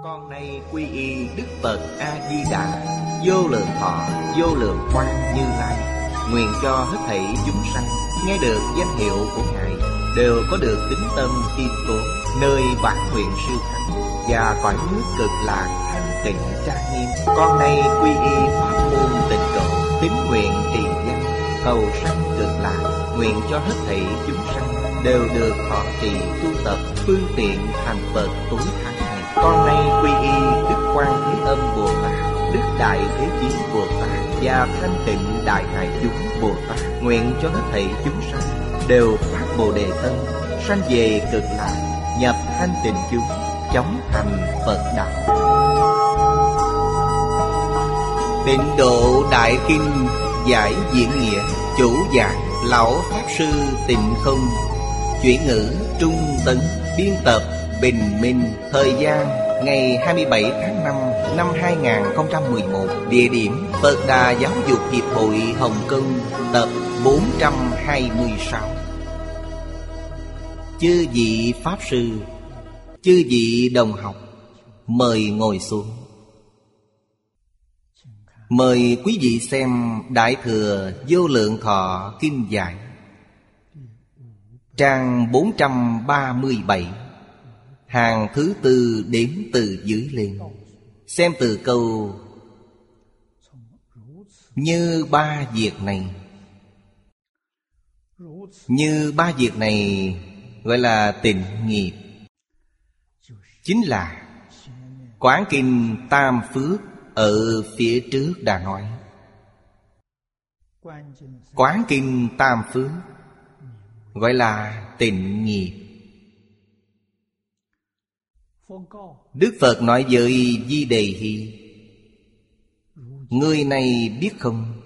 Con nay quy y Đức Phật A-di-đà, vô lượng thọ, vô lượng quang Như Lai. Nguyện cho hết thảy chúng sanh nghe được danh hiệu của Ngài đều có được tín tâm kiên cố, nơi bản nguyện siêu thắng và cõi nước cực lạc thanh tịnh trang nghiêm. Con nay quy y pháp môn tịnh độ, tín nguyện trì danh, cầu sanh cực lạc. Nguyện cho hết thảy chúng sanh đều được thọ trì tu tập phương tiện thành Phật tối thắng này. Con nay quy y Đức Quan Thế Âm Bồ Tát, Đức Đại Thế Chí Bồ Tát và Thanh Tịnh Đại Hải Chúng Bồ Tát. Nguyện cho hết thảy chúng sanh đều phát Bồ Đề tâm, sanh về cực lạc, nhập thanh tịnh chúng, chóng thành Phật đạo. Tịnh Độ Đại Kinh giải diễn nghĩa. Chủ giảng Lão Pháp Sư Tịnh Không. Chuyển ngữ Trung Tấn. Biên tập Bình Minh. Thời gian ngày 27 tháng 5 năm 2011. Địa điểm Phật Đà Giáo dục Hiệp hội Hồng Kông. Tập 426. Chư vị Pháp Sư, chư vị đồng học, mời ngồi xuống. Mời quý vị xem Đại Thừa Vô Lượng Thọ Kinh Giải, trang 437, hàng thứ tư đếm từ dưới lên. Xem từ câu như ba việc này. Như ba việc này gọi là tịnh nghiệp, chính là Quán Kinh Tam Phước ở phía trước đã nói. Quán Kinh Tam Phước gọi là tịnh nghiệp. Đức Phật nói với Di Đề Hy: người này biết không,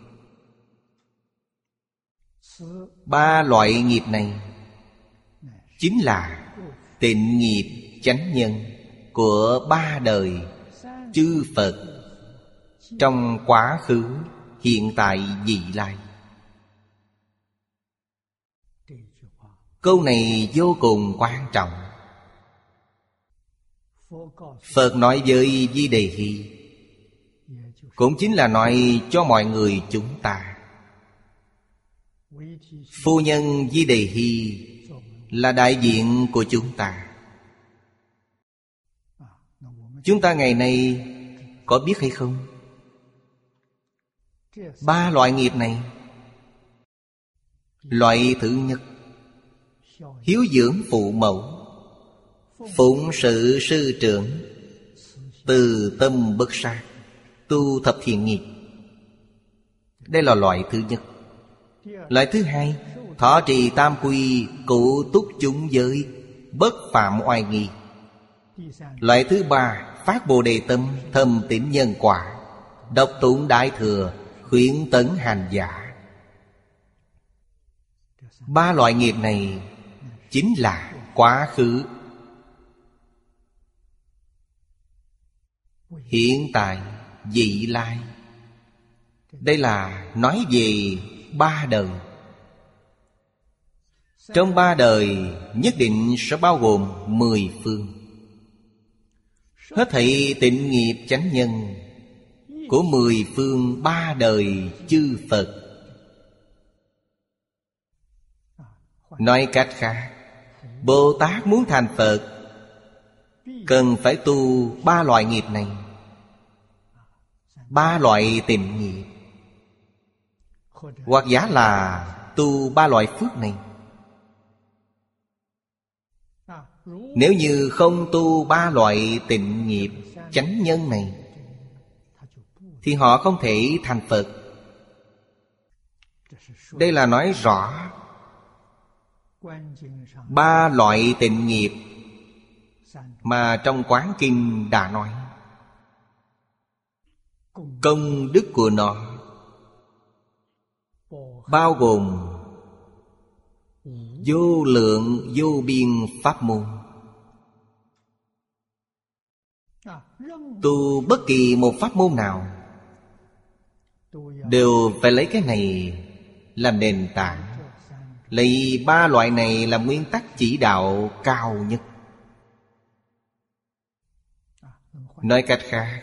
ba loại nghiệp này chính là tịnh nghiệp chánh nhân của ba đời chư Phật trong quá khứ, hiện tại, vị lai. Câu này vô cùng quan trọng. Phật nói với Di Đề Hy, cũng chính là nói cho mọi người chúng ta. Phu nhân Di Đề Hy là đại diện của chúng ta. Chúng ta ngày nay có biết hay không? Ba loại nghiệp này. Loại thứ nhất, hiếu dưỡng phụ mẫu, phụng sự sư trưởng, từ tâm bất sát, tu thập thiện nghiệp. Đây là loại thứ nhất. Loại thứ hai, thọ trì tam quy, cụ túc chúng giới, bất phạm oai nghi. Loại thứ ba, phát Bồ Đề tâm, thâm tín nhân quả, đọc tụng Đại Thừa, khuyến tấn hành giả. Ba loại nghiệp này chính là quá khứ, hiện tại, vị lai. Đây là nói về ba đời. Trong ba đời nhất định sẽ bao gồm 10 phương. Hết thảy tịnh nghiệp chánh nhân của 10 phương ba đời chư Phật. Nói cách khác, Bồ Tát muốn thành Phật cần phải tu ba loại nghiệp này, ba loại tịnh nghiệp, hoặc giả là tu ba loại phước này. Nếu như không tu ba loại tịnh nghiệp chánh nhân này thì họ không thể thành Phật. Đây là nói rõ ba loại tịnh nghiệp mà trong Quán Kinh đã nói. Công đức của nó bao gồm vô lượng vô biên pháp môn. Tu bất kỳ một pháp môn nào đều phải lấy cái này làm nền tảng, lấy ba loại này làm nguyên tắc chỉ đạo cao nhất. Nói cách khác,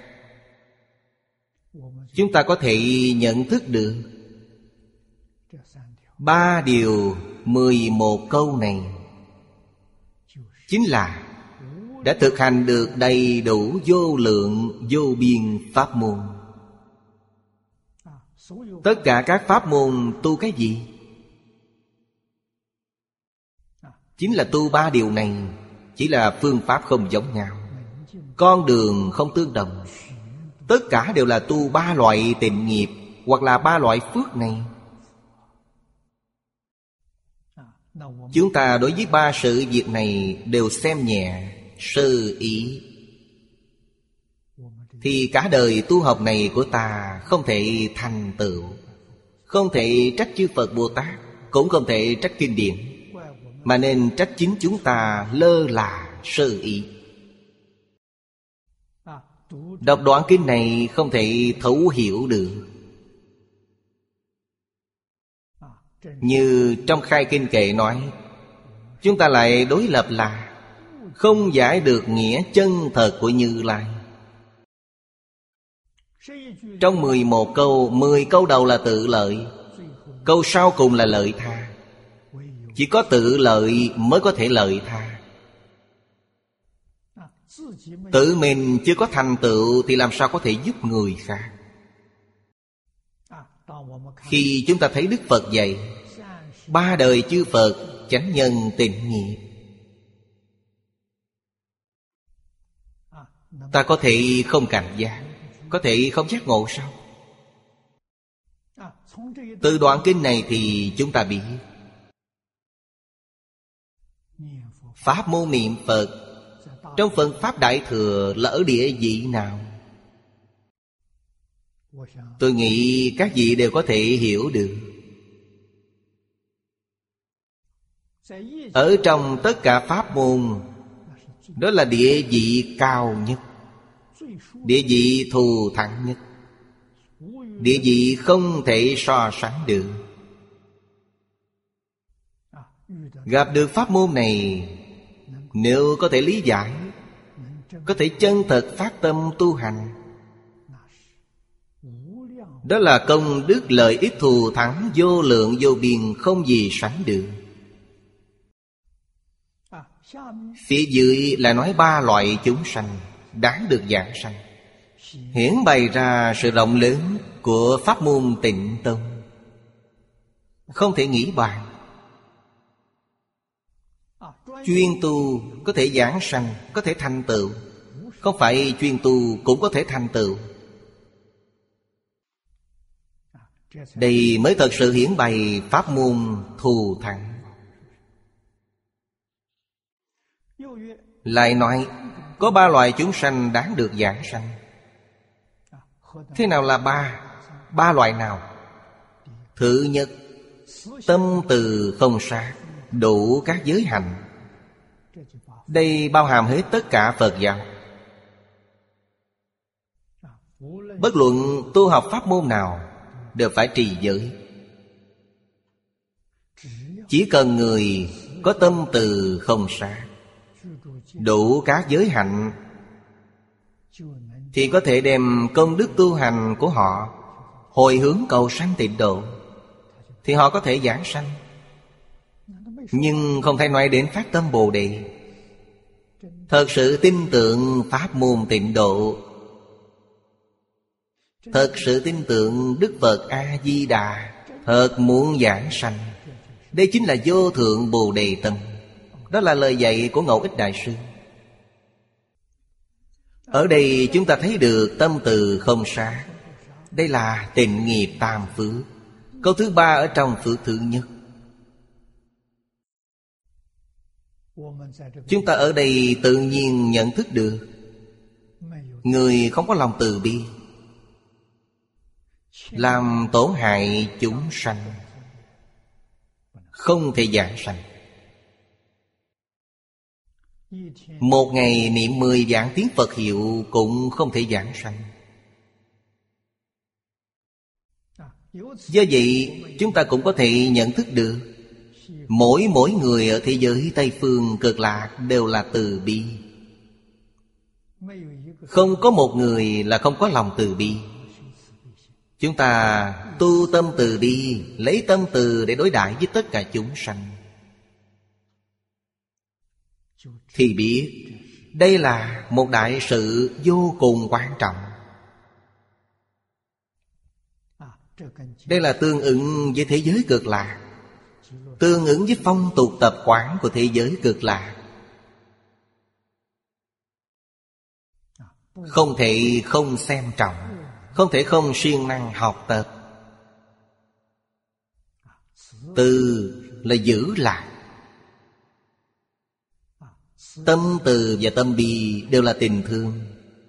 chúng ta có thể nhận thức được 3 điều 11 câu này chính là đã thực hành được đầy đủ vô lượng vô biên pháp môn. Tất cả các pháp môn tu cái gì? Chính là tu 3 điều này. Chỉ là phương pháp không giống nhau, con đường không tương đồng. Tất cả đều là tu 3 loại tịnh nghiệp hoặc là 3 loại phước này. Chúng ta đối với 3 sự việc này đều xem nhẹ, sơ ý, thì cả đời tu học này của ta không thể thành tựu. Không thể trách chư Phật Bồ Tát, cũng không thể trách kinh điển, mà nên trách chính chúng ta lơ là sơ ý. Đọc đoạn kinh này không thể thấu hiểu được. Như trong khai kinh kệ nói, chúng ta lại đối lập là không giải được nghĩa chân thật của Như Lai. Trong 11 câu, 10 câu đầu là tự lợi, câu sau cùng là lợi tha. Chỉ có tự lợi mới có thể lợi tha. Tự mình chưa có thành tựu thì làm sao có thể giúp người khác? Khi chúng ta thấy Đức Phật dạy 3 đời chư Phật chánh nhân tịnh nghiệp, ta có thể không cảnh giác, có thể không giác ngộ sao? Từ đoạn kinh này thì chúng ta biết pháp môn niệm Phật trong phần Pháp Đại Thừa là ở địa vị nào? Tôi nghĩ các vị đều có thể hiểu được. Ở trong tất cả pháp môn, đó là địa vị cao nhất, địa vị thù thắng nhất, địa vị không thể so sánh được. Gặp được pháp môn này, nếu có thể lý giải, có thể chân thật phát tâm tu hành, đó là công đức lợi ích thù thắng vô lượng vô biên, không gì sánh được. Phía dưới là nói 3 loại chúng sanh đáng được giảng sanh, hiển bày ra sự rộng lớn của pháp môn Tịnh Tông, không thể nghĩ bàn. Chuyên tu có thể giảng sanh, có thể thành tựu, không phải chuyên tu cũng có thể thành tựu. Đây mới thật sự hiển bày pháp môn thù thắng. Lại nói có 3 loại chúng sanh đáng được giảng sanh. Thế nào là 3 loại nào? Thứ nhất, tâm từ không sát, đủ các giới hạnh. Đây bao hàm hết tất cả Phật giáo. Bất luận tu học pháp môn nào đều phải trì giới. Chỉ cần người có tâm từ không sát, đủ các giới hạnh, thì có thể đem công đức tu hành của họ hồi hướng cầu sanh tịnh độ, thì họ có thể giảng sanh. Nhưng không thể nói đến phát tâm Bồ Đề, thật sự tin tưởng pháp môn tịnh độ, thật sự tin tưởng Đức Phật A-di-đà, thật muốn giảng sanh. Đây chính là vô thượng Bồ Đề tâm. Đó là lời dạy của Ngẫu Ích Đại Sư. Ở đây chúng ta thấy được tâm từ không sát. Đây là tịnh nghiệp tam phước. Câu thứ 3 ở trong phước thứ nhất. Chúng ta ở đây tự nhiên nhận thức được, người không có lòng từ bi, làm tổn hại chúng sanh, không thể giảng sanh. Một ngày niệm 10 vạn tiếng Phật hiệu cũng không thể giảng sanh. Do vậy chúng ta cũng có thể nhận thức được, mỗi người ở thế giới Tây Phương Cực Lạc đều là từ bi. Không có một người là không có lòng từ bi. Chúng ta tu tâm từ bi, lấy tâm từ để đối đãi với tất cả chúng sanh, thì biết đây là một đại sự vô cùng quan trọng. Đây là tương ứng với thế giới cực lạc, tương ứng với phong tục tập quán của thế giới cực lạc. Không thể không xem trọng, không thể không siêng năng học tập. Từ là giữ lại. Tâm từ và tâm bi đều là tình thương.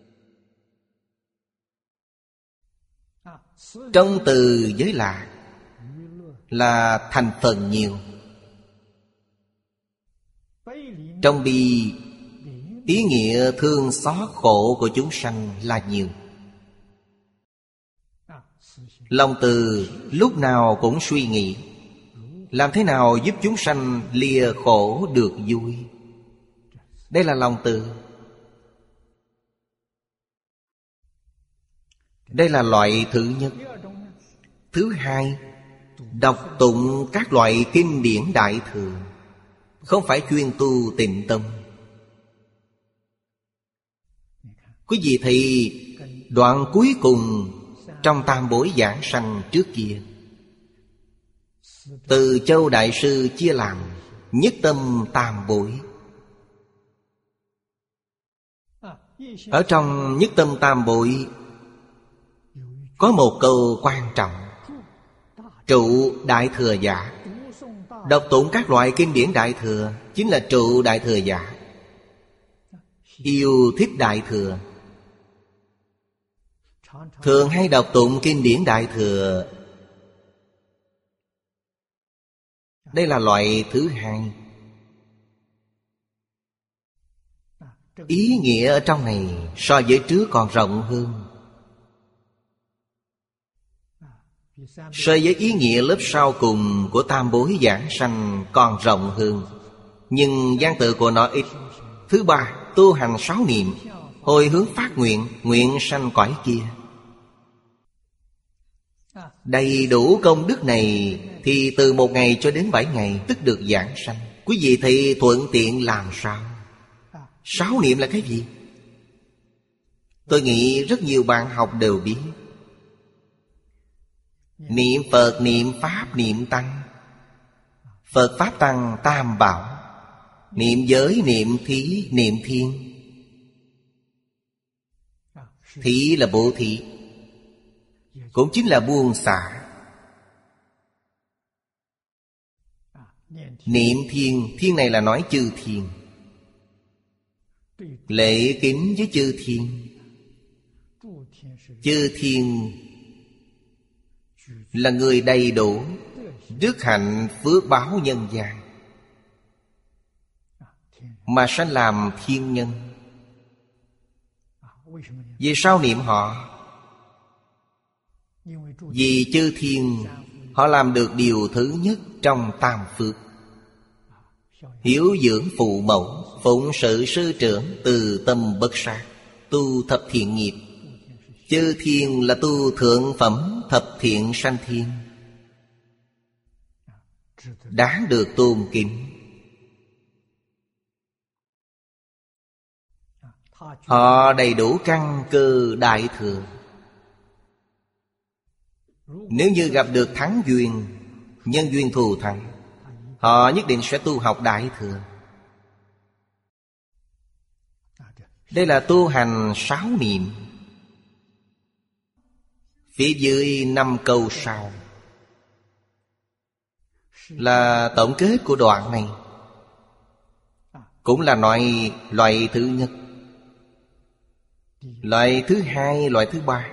Trong từ với lạc là thành phần nhiều. Trong bi, ý nghĩa thương xót khổ của chúng sanh là nhiều. Lòng từ lúc nào cũng suy nghĩ làm thế nào giúp chúng sanh lìa khổ được vui. Đây là lòng từ. Đây là loại thứ nhất. Thứ hai, đọc tụng các loại kinh điển đại thừa, không phải chuyên tu tịnh tâm. Quý vị thấy đoạn cuối cùng trong tam bối giảng sanh trước kia, Từ Châu Đại Sư chia làm nhất tâm tam bối. Ở trong nhất tâm tam bối có một câu quan trọng: trụ đại thừa giả. Đọc tụng các loại kinh điển đại thừa chính là trụ đại thừa giả. Yêu thích đại thừa, thường hay đọc tụng kinh điển đại thừa. Đây là loại thứ hai. Ý nghĩa ở trong này so với trước còn rộng hơn. So với ý nghĩa lớp sau cùng của tam bối giảng sanh còn rộng hơn. Nhưng văn tự của nó ít. Thứ ba, tu hành 6 niệm, hồi hướng phát nguyện, nguyện sanh cõi kia. Đầy đủ công đức này thì từ 1 ngày cho đến 7 ngày tức được giảng sanh. Quý vị thấy thuận tiện làm sao? 6 niệm là cái gì? Tôi nghĩ rất nhiều bạn học đều biết. Niệm Phật, niệm Pháp, niệm Tăng. Phật Pháp Tăng tam bảo. Niệm giới, niệm thí, niệm thiên. Thí là bố thí, cũng chính là buông xả. Niệm thiên, thiên này là nói chư thiên. Lễ kính với chư thiên. Chư thiên là người đầy đủ đức hạnh phước báo nhân gian, mà sanh làm thiên nhân. Vì sao niệm họ? Vì chư thiên họ làm được điều thứ nhất trong tam phước: hiếu dưỡng phụ mẫu, phụng sự sư trưởng, từ tâm bất sát, tu thập thiện nghiệp. Chư thiên là tu thượng phẩm thập thiện sanh thiên, đáng được tôn kính. Họ đầy đủ căn cơ đại thừa. Nếu như gặp được thắng duyên, nhân duyên thù thắng, họ nhất định sẽ tu học đại thừa. Đây là tu hành 6 niệm. Phía dưới 5 câu sau là tổng kết của đoạn này, cũng là nói loại thứ nhất, loại thứ hai, loại thứ ba.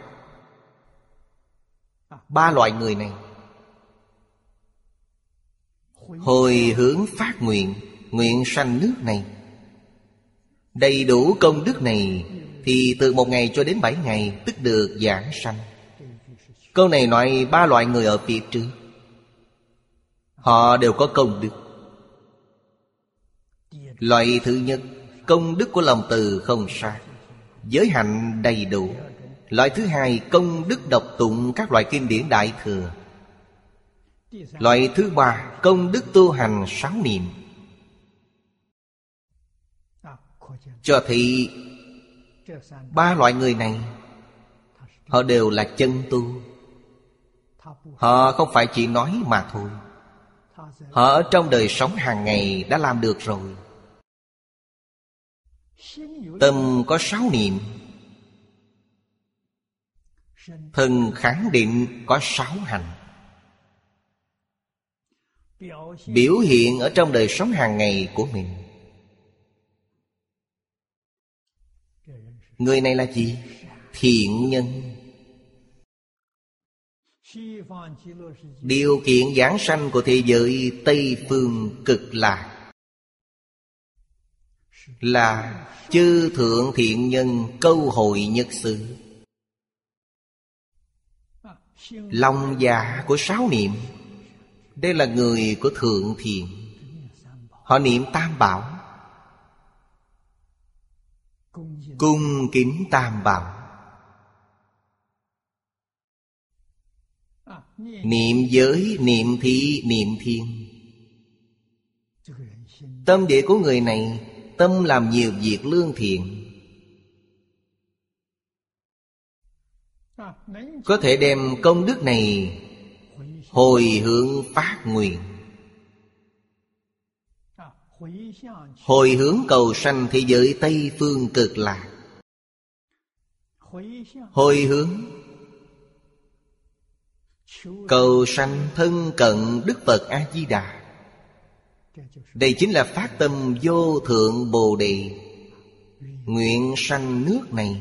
3 loại người này hồi hướng phát nguyện, nguyện sanh nước này. Đầy đủ công đức này thì từ 1 ngày cho đến 7 ngày tức được giảng sanh. Câu này nói 3 loại người ở phía trước, họ đều có công đức. Loại thứ nhất, công đức của lòng từ không sát. giới hạnh đầy đủ. Loại thứ hai, công đức đọc tụng các loại kinh điển Đại Thừa. Loại thứ ba, công đức tu hành 6 niệm. Cho thấy 3 loại người này họ đều là chân tu. Họ không phải chỉ nói mà thôi. Họ ở trong đời sống hàng ngày đã làm được rồi. Tâm có 6 niệm, thân khẳng định có 6 hành. Biểu hiện ở trong đời sống hàng ngày của mình. Người này là gì? Thiện nhân. Điều kiện giảng sanh của thế giới Tây Phương Cực Lạc là chư thượng thiện nhân câu hội nhất xứ. Lòng dạ của 6 niệm. Đây là người của thượng thiện. Họ niệm Tam Bảo, cung kính Tam Bảo. Niệm giới, niệm thị, niệm thiên. Tâm địa của người này tâm làm nhiều việc lương thiện, có thể đem công đức này hồi hướng phát nguyện, hồi hướng cầu sanh thế giới Tây Phương Cực Lạc. Hồi hướng cầu sanh thân cận Đức Phật A-di-đà. Đây chính là phát tâm vô thượng Bồ Đề, nguyện sanh nước này.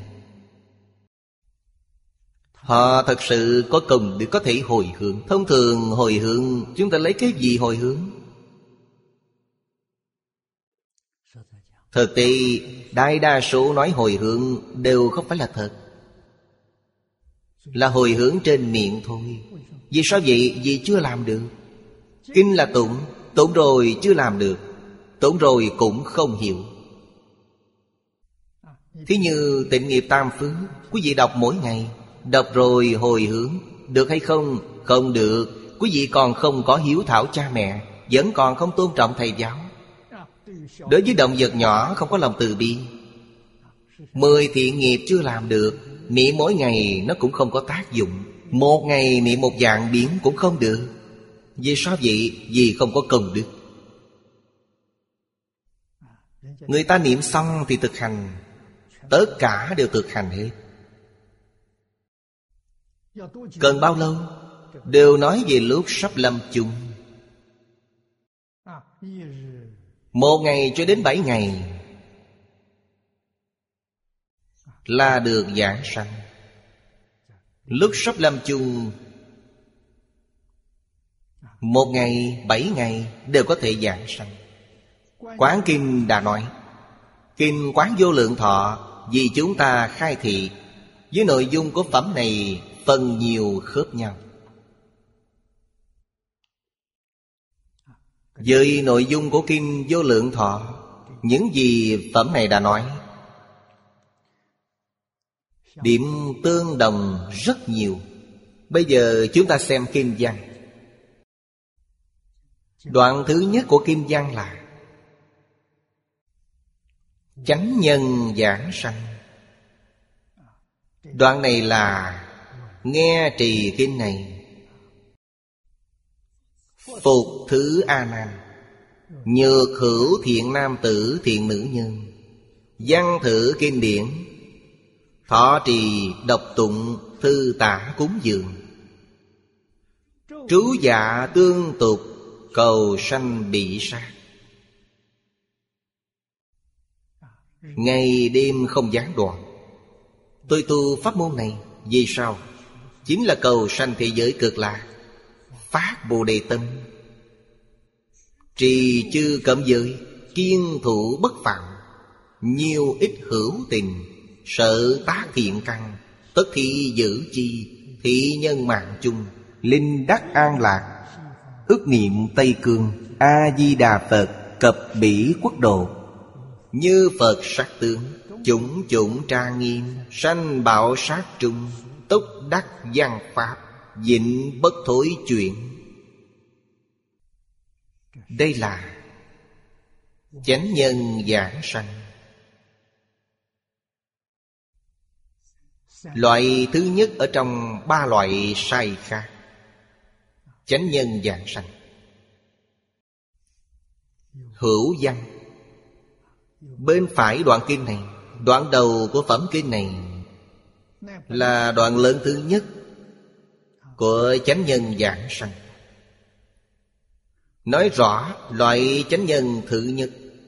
Họ thật sự có công để có thể hồi hướng. Thông thường hồi hướng, chúng ta lấy cái gì hồi hướng? Thực tế đại đa số nói hồi hướng đều không phải là thật, là hồi hướng trên miệng thôi. Vì sao vậy? Vì chưa làm được. Kinh là tụng, tụng rồi chưa làm được, tụng rồi cũng không hiểu. Thí như Tịnh Nghiệp Tam Phước, quý vị đọc mỗi ngày, đọc rồi hồi hướng, được hay không? Không được. Quý vị còn không có hiếu thảo cha mẹ, vẫn còn không tôn trọng thầy giáo. Đối với động vật nhỏ không có lòng từ bi. 10 thiện nghiệp chưa làm được, niệm mỗi ngày nó cũng không có tác dụng. Một ngày niệm một vạn biến cũng không được. Vì sao vậy? Vì không có công đức. Người ta niệm xong thì thực hành, tất cả đều thực hành hết. Cần bao lâu? Đều nói về lúc sắp lâm chung. 1 ngày cho đến 7 ngày là được giảng sanh. Lúc sắp lâm chung 1 ngày, 7 ngày đều có thể giảng sanh. Quán Kinh đã nói, Kinh Quán Vô Lượng Thọ vì chúng ta khai thị, với nội dung của phẩm này phần nhiều khớp nhau. Với nội dung của Kinh Vô Lượng Thọ, những gì phẩm này đã nói, điểm tương đồng rất nhiều. Bây giờ chúng ta xem Kinh văn. Đoạn thứ nhất của Kinh văn là chánh nhân giảng sanh. Đoạn này là nghe trì kinh này, phục thứ A Nan, nhược hữu thiện nam tử thiện nữ nhân, văn thử kinh điển, thọ trì đọc tụng thư tả cúng dường, trú dạ tương tục cầu sanh bị sát. Ngày đêm không gián đoạn. Tôi tu pháp môn này vì sao? Chính là cầu sanh thế giới Cực Lạc, phát Bồ Đề tâm, trì chư cấm giới, kiên thủ bất phạm, nhiều ít hữu tình, sợ tác thiện căn, tất thị giữ chi, thị nhân mạng chung, linh đắc an lạc, ức niệm Tây Cương, A Di Đà Phật, cập bỉ quốc độ, Như Phật sắc tướng, chủng chủng trang nghiêm, sanh bảo sát trung, túc đắc văn pháp, vịnh bất thối chuyển. Đây là chánh nhân giảng sanh. Loại thứ nhất ở trong ba loại sai khác. Chánh nhân giảng sanh. Hữu văn. Bên phải đoạn kinh này, đoạn đầu của phẩm kinh này là đoạn lớn thứ nhất của chánh nhân giảng sanh. Nói rõ loại chánh nhân thứ nhất: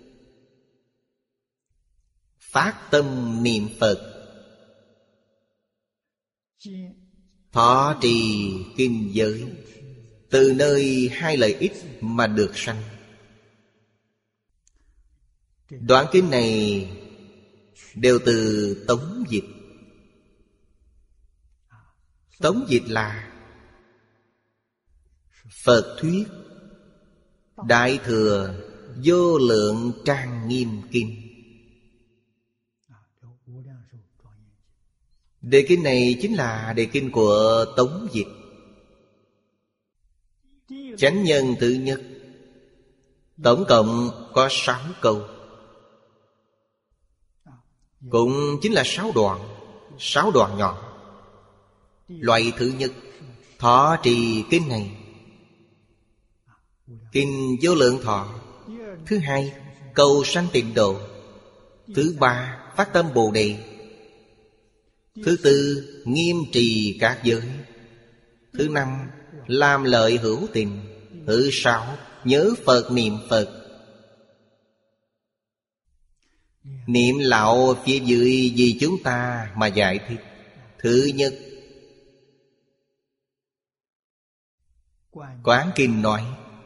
phát tâm niệm Phật, thọ trì kinh giới, từ nơi hai lợi ích mà được sanh. Đoạn kinh này đều từ tống dịch. Tống dịch là Phật thuyết Đại Thừa Vô Lượng Trang Nghiêm Kinh. Đề kinh này chính là đề kinh của tống dịch. Chánh nhân thứ nhất, tổng cộng có 6 câu, cũng chính là 6 đoạn, 6 đoạn nhỏ. Loại thứ nhất, thọ trì kinh này, kinh Vô Lượng Thọ. Thứ hai, cầu sanh tịnh độ. Thứ ba, phát tâm Bồ Đề. Thứ tư, nghiêm trì các giới. Thứ năm, làm lợi hữu tình. Thứ sáu, nhớ Phật niệm Phật. Niệm lão phía dưới vì chúng ta mà giải thích. Thứ nhất, Quán Kinh nói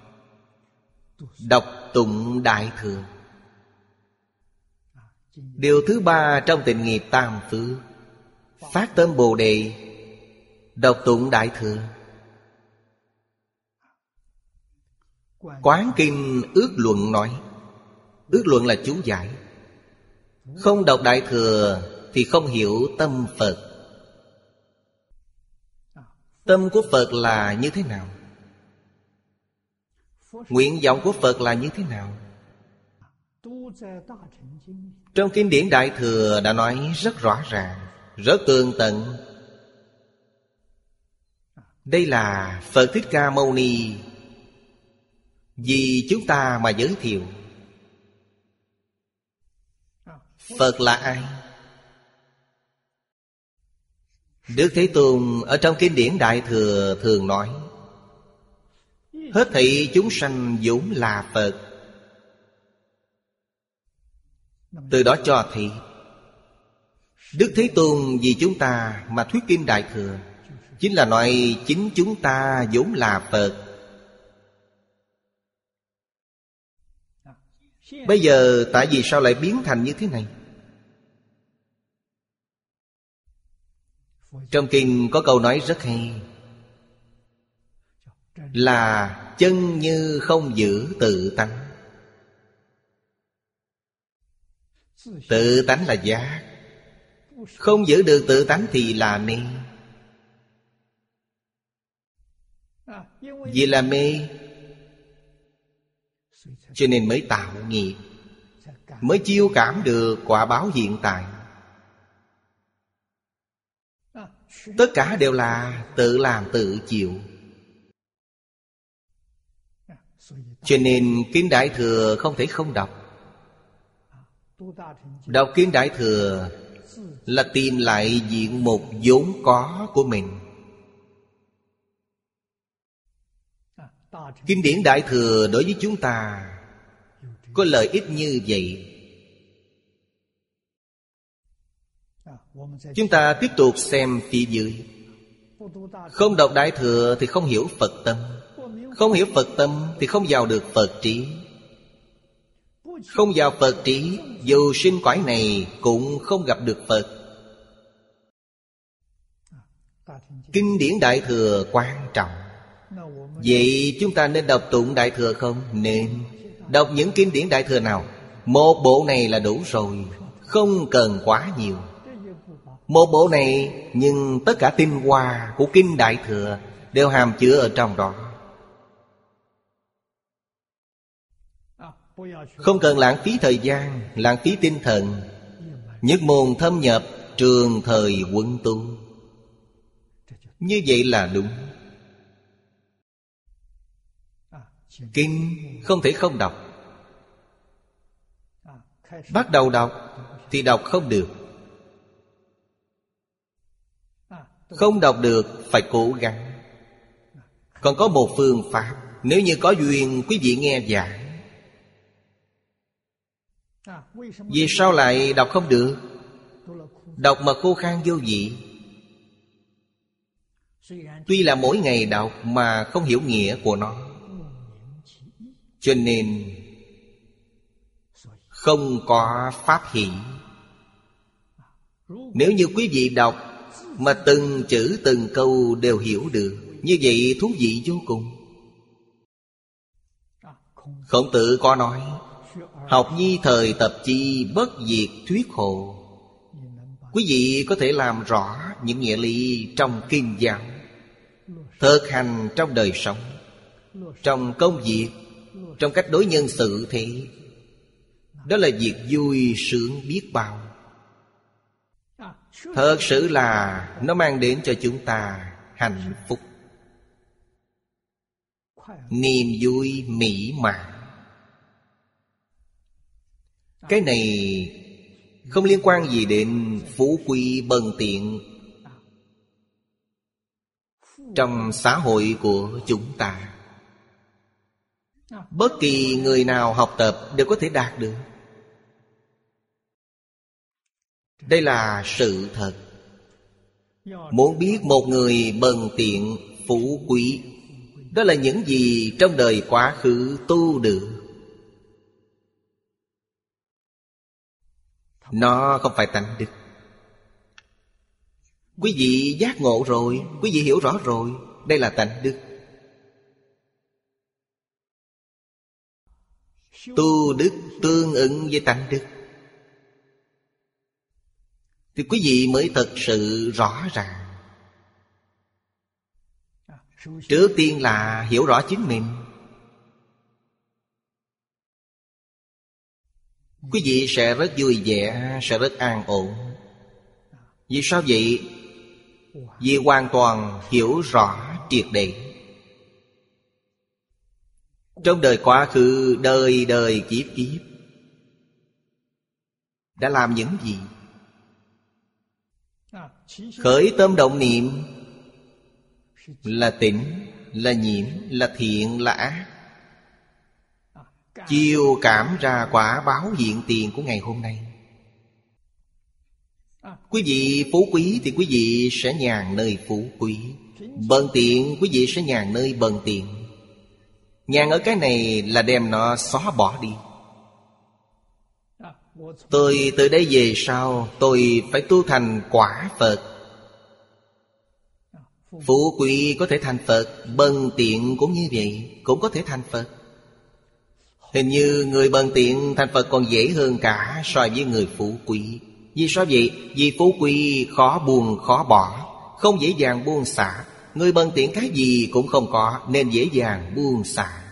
đọc tụng Đại Thừa. Điều thứ ba trong tịnh nghiệp tam phước, phát tâm Bồ Đề, đọc tụng Đại Thừa. Quán Kinh ước luận nói, ước luận là chú giải. Không đọc Đại Thừa thì không hiểu tâm Phật. Tâm của Phật là như thế nào? Nguyện vọng của Phật là như thế nào? Trong kinh điển Đại Thừa đã nói rất rõ ràng, rất tường tận. Đây là Phật Thích Ca Mâu Ni vì chúng ta mà giới thiệu. Phật là ai? Đức Thế Tôn ở trong kinh điển Đại Thừa thường nói hết thảy chúng sanh vốn là Phật. Từ đó cho thấy Đức Thế Tôn vì chúng ta mà thuyết kinh Đại Thừa, chính là nói chính chúng ta vốn là Phật. Bây giờ tại vì sao lại biến thành như thế này? Trong kinh có câu nói rất hay, là chân như không giữ tự tánh. Tự tánh là giác, không giữ được tự tánh thì là mê. Vì là mê cho nên mới tạo nghiệp, mới chiêu cảm được quả báo hiện tại. Tất cả đều là tự làm tự chịu. Cho nên kinh Đại Thừa không thể không đọc. Đọc kinh Đại Thừa là tìm lại diện mục vốn có của mình. Kinh điển Đại Thừa đối với chúng ta có lợi ích như vậy. Chúng ta tiếp tục xem phía dưới. Không đọc Đại Thừa thì không hiểu Phật tâm. Không hiểu Phật tâm thì không vào được Phật trí. Không vào Phật trí, dù sinh cõi này cũng không gặp được Phật. Kinh điển Đại Thừa quan trọng. Vậy chúng ta nên đọc tụng Đại Thừa không? Nên. Đọc những kinh điển Đại Thừa nào? Một bộ này là đủ rồi, không cần quá nhiều. Một bộ này, nhưng tất cả tinh hoa của Kinh Đại Thừa đều hàm chứa ở trong đó. Không cần lãng phí thời gian, lãng phí tinh thần, nhất môn thâm nhập, trường thời quân tu. Như vậy là đúng. Kinh không thể không đọc. Bắt đầu đọc thì đọc không được. Không đọc được phải cố gắng. Còn có một phương pháp, nếu như có duyên quý vị nghe giảng. Vì sao lại đọc không được? Đọc mà khô khan vô vị. Tuy là mỗi ngày đọc mà không hiểu nghĩa của nó, cho nên không có pháp hỷ. Nếu như quý vị đọc mà từng chữ từng câu đều hiểu được, như vậy thú vị vô cùng. Khổng Tử có nói: học nhi thời tập chi, bất diệt thuyết hồ. Quý vị có thể làm rõ những nghĩa lý trong kinh giáo, thực hành trong đời sống, trong công việc, trong cách đối nhân xử thế. Đó là việc vui sướng biết bao. Thật sự là nó mang đến cho chúng ta hạnh phúc, niềm vui mỹ mãn. Cái này không liên quan gì đến phú quý bần tiện trong xã hội của chúng ta. Bất kỳ người nào học tập đều có thể đạt được. Đây là sự thật. Muốn biết một người bần tiện, phú quý, đó là những gì trong đời quá khứ tu được. Nó không phải tánh đức. Quý vị giác ngộ rồi, quý vị hiểu rõ rồi, đây là tánh đức. Tu đức tương ứng với tánh đức, thì quý vị mới thật sự rõ ràng. Trước tiên là hiểu rõ chính mình. Quý vị sẽ rất vui vẻ, sẽ rất an ổn. Vì sao vậy? Vì hoàn toàn hiểu rõ triệt để. Trong đời quá khứ, đời đời kiếp kiếp đã làm những gì? Khởi tâm động niệm là tịnh, là nhiễm, là thiện, là ác. Chiêu cảm ra quả báo hiện tiền của ngày hôm nay. Quý vị phú quý thì quý vị sẽ nhàn nơi phú quý, bần tiện quý vị sẽ nhàn nơi bần tiện. Nhàn ở cái này là đem nó xóa bỏ đi. Tôi từ đây về sau tôi phải tu thành quả Phật. Phú quý có thể thành Phật, bần tiện cũng như vậy, cũng có thể thành Phật. Hình như người bần tiện thành Phật còn dễ hơn cả so với người phú quý. Vì sao vậy? Vì phú quý khó buông khó bỏ, không dễ dàng buông xả. Người bần tiện cái gì cũng không có, nên dễ dàng buông xả.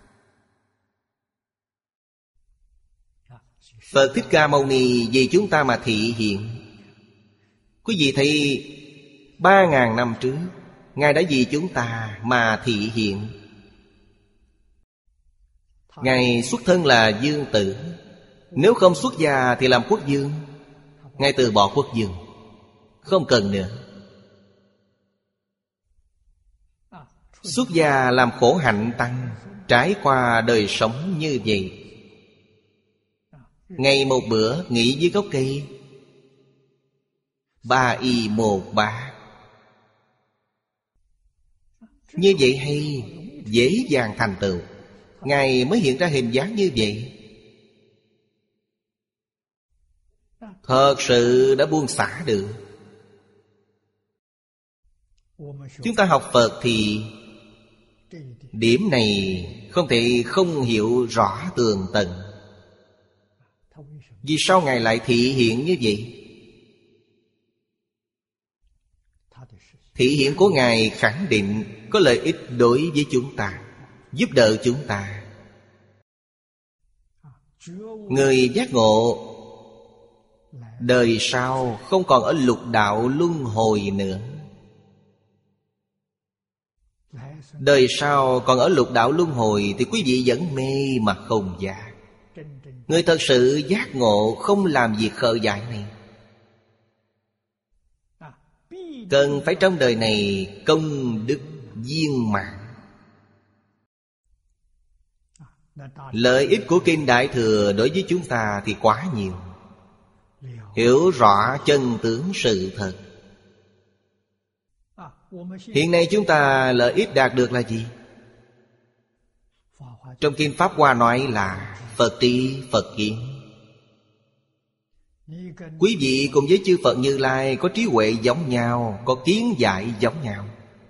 Phật Thích Ca Mâu Ni vì chúng ta mà thị hiện. Quý vị thấy 3.000 năm trước Ngài đã vì chúng ta mà thị hiện. Ngài xuất thân là dương tử. Nếu không xuất gia thì làm quốc dương. Ngài từ bỏ quốc dương, không cần nữa. Xuất gia làm khổ hạnh tăng, trải qua đời sống như vậy. Ngày một bữa nghỉ dưới gốc cây, 3 y 1 bát. Như vậy hay, dễ dàng thành tựu. Ngài mới hiện ra hình dáng như vậy. Thật sự đã buông xả được. Chúng ta học Phật thì điểm này không thể không hiểu rõ tường tận. Vì sao Ngài lại thị hiện như vậy? Thị hiện của Ngài khẳng định có lợi ích đối với chúng ta, giúp đỡ chúng ta. Người giác ngộ đời sau không còn ở lục đạo luân hồi nữa. Đời sau còn ở lục đạo luân hồi thì quý vị vẫn mê mà không giác. Người thật sự giác ngộ không làm việc khờ dại này, cần phải trong đời này công đức viên mãn. Lợi ích của Kinh Đại Thừa đối với chúng ta thì quá nhiều. Hiểu rõ chân tướng sự thật. Hiện nay chúng ta lợi ích đạt được là gì? Trong Kinh Pháp Hoa nói là Phật trí Phật kiến. Quý vị cùng với chư Phật Như Lai có trí huệ giống nhau, có kiến giải giống nhau.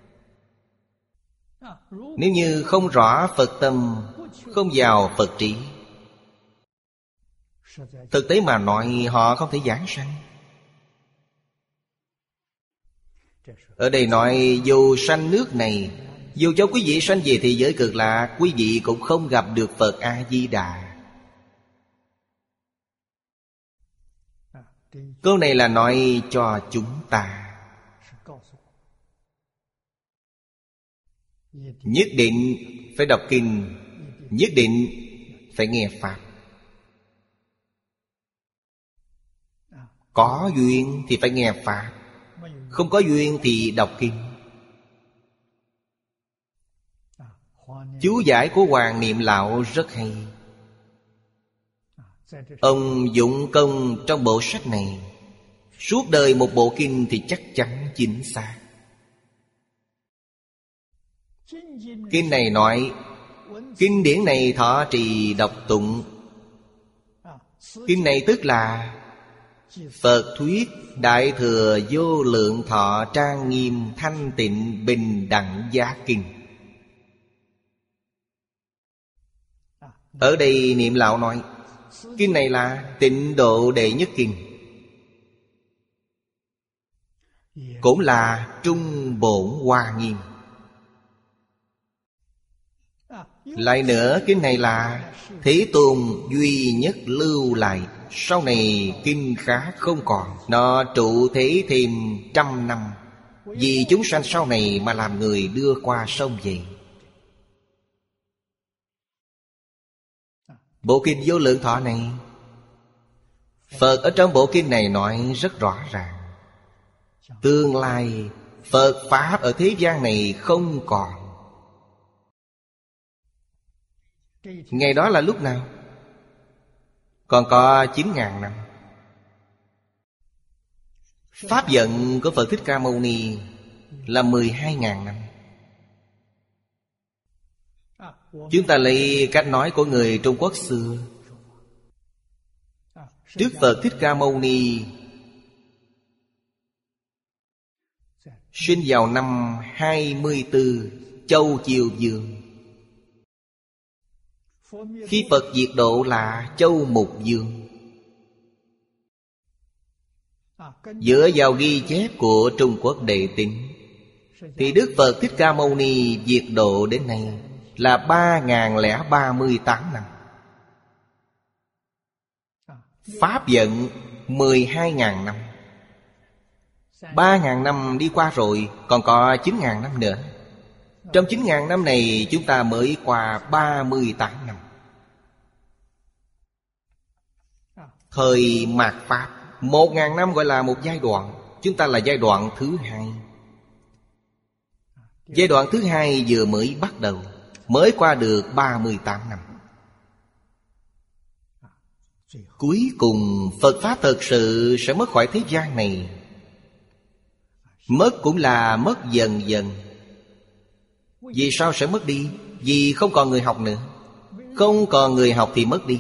Nếu như không rõ Phật tâm, không vào Phật trí, thực tế mà nói họ không thể giảng sanh. Ở đây nói dù sanh nước này, dù cho quý vị sanh về thế giới cực lạc, quý vị cũng không gặp được Phật A-di-đà. Câu này là nói cho chúng ta. Nhất định phải đọc kinh, nhất định phải nghe Pháp. Có duyên thì phải nghe Pháp, không có duyên thì đọc kinh. Chú giải của Hoàng Niệm Lão rất hay. Ông dụng công trong bộ sách này, suốt đời một bộ kinh thì chắc chắn chính xác. Kinh này nói, kinh điển này thọ trì đọc tụng. Kinh này tức là Phật thuyết Đại Thừa Vô Lượng Thọ Trang Nghiêm Thanh Tịnh Bình Đẳng Giá Kinh. Ở đây Niệm Lão nói kinh này là Tịnh Độ Đệ Nhất Kinh, cũng là Trung Bổn Hoa Nghiêm. Lại nữa kinh này là Thế Tôn duy nhất lưu lại. Sau này kinh khác không còn, nó trụ thế thêm 100 năm, vì chúng sanh sau này mà làm người đưa qua sông vậy. Bộ kinh Vô Lượng Thọ này, Phật ở trong bộ kinh này nói rất rõ ràng, tương lai Phật Pháp ở thế gian này không còn. Ngày đó là lúc nào? Còn có 9.000 năm. Pháp vận của Phật Thích Ca Mâu Ni là 12.000 năm. Chúng ta lấy cách nói của người Trung Quốc xưa. Trước Phật Thích Ca Mâu Ni sinh vào năm 24 Châu Chiêu Dương. Khi Phật diệt độ là Châu Mục Dương. Dựa vào ghi chép của Trung Quốc Đệ Tĩnh thì Đức Phật Thích Ca Mâu Ni diệt độ đến nay là 3038 năm. Pháp vận 12.000 năm. 3.000 năm đi qua rồi, còn có 9.000 năm nữa. Trong 9.000 năm này chúng ta mới qua 38 năm. Thời mạt Pháp 1.000 năm gọi là một giai đoạn. Chúng ta là giai đoạn thứ hai. Giai đoạn thứ hai vừa mới bắt đầu, mới qua được 38 năm. Cuối cùng Phật Pháp thật sự sẽ mất khỏi thế gian này. Mất cũng là mất dần dần. Vì sao sẽ mất đi? Vì không còn người học nữa. Không còn người học thì mất đi.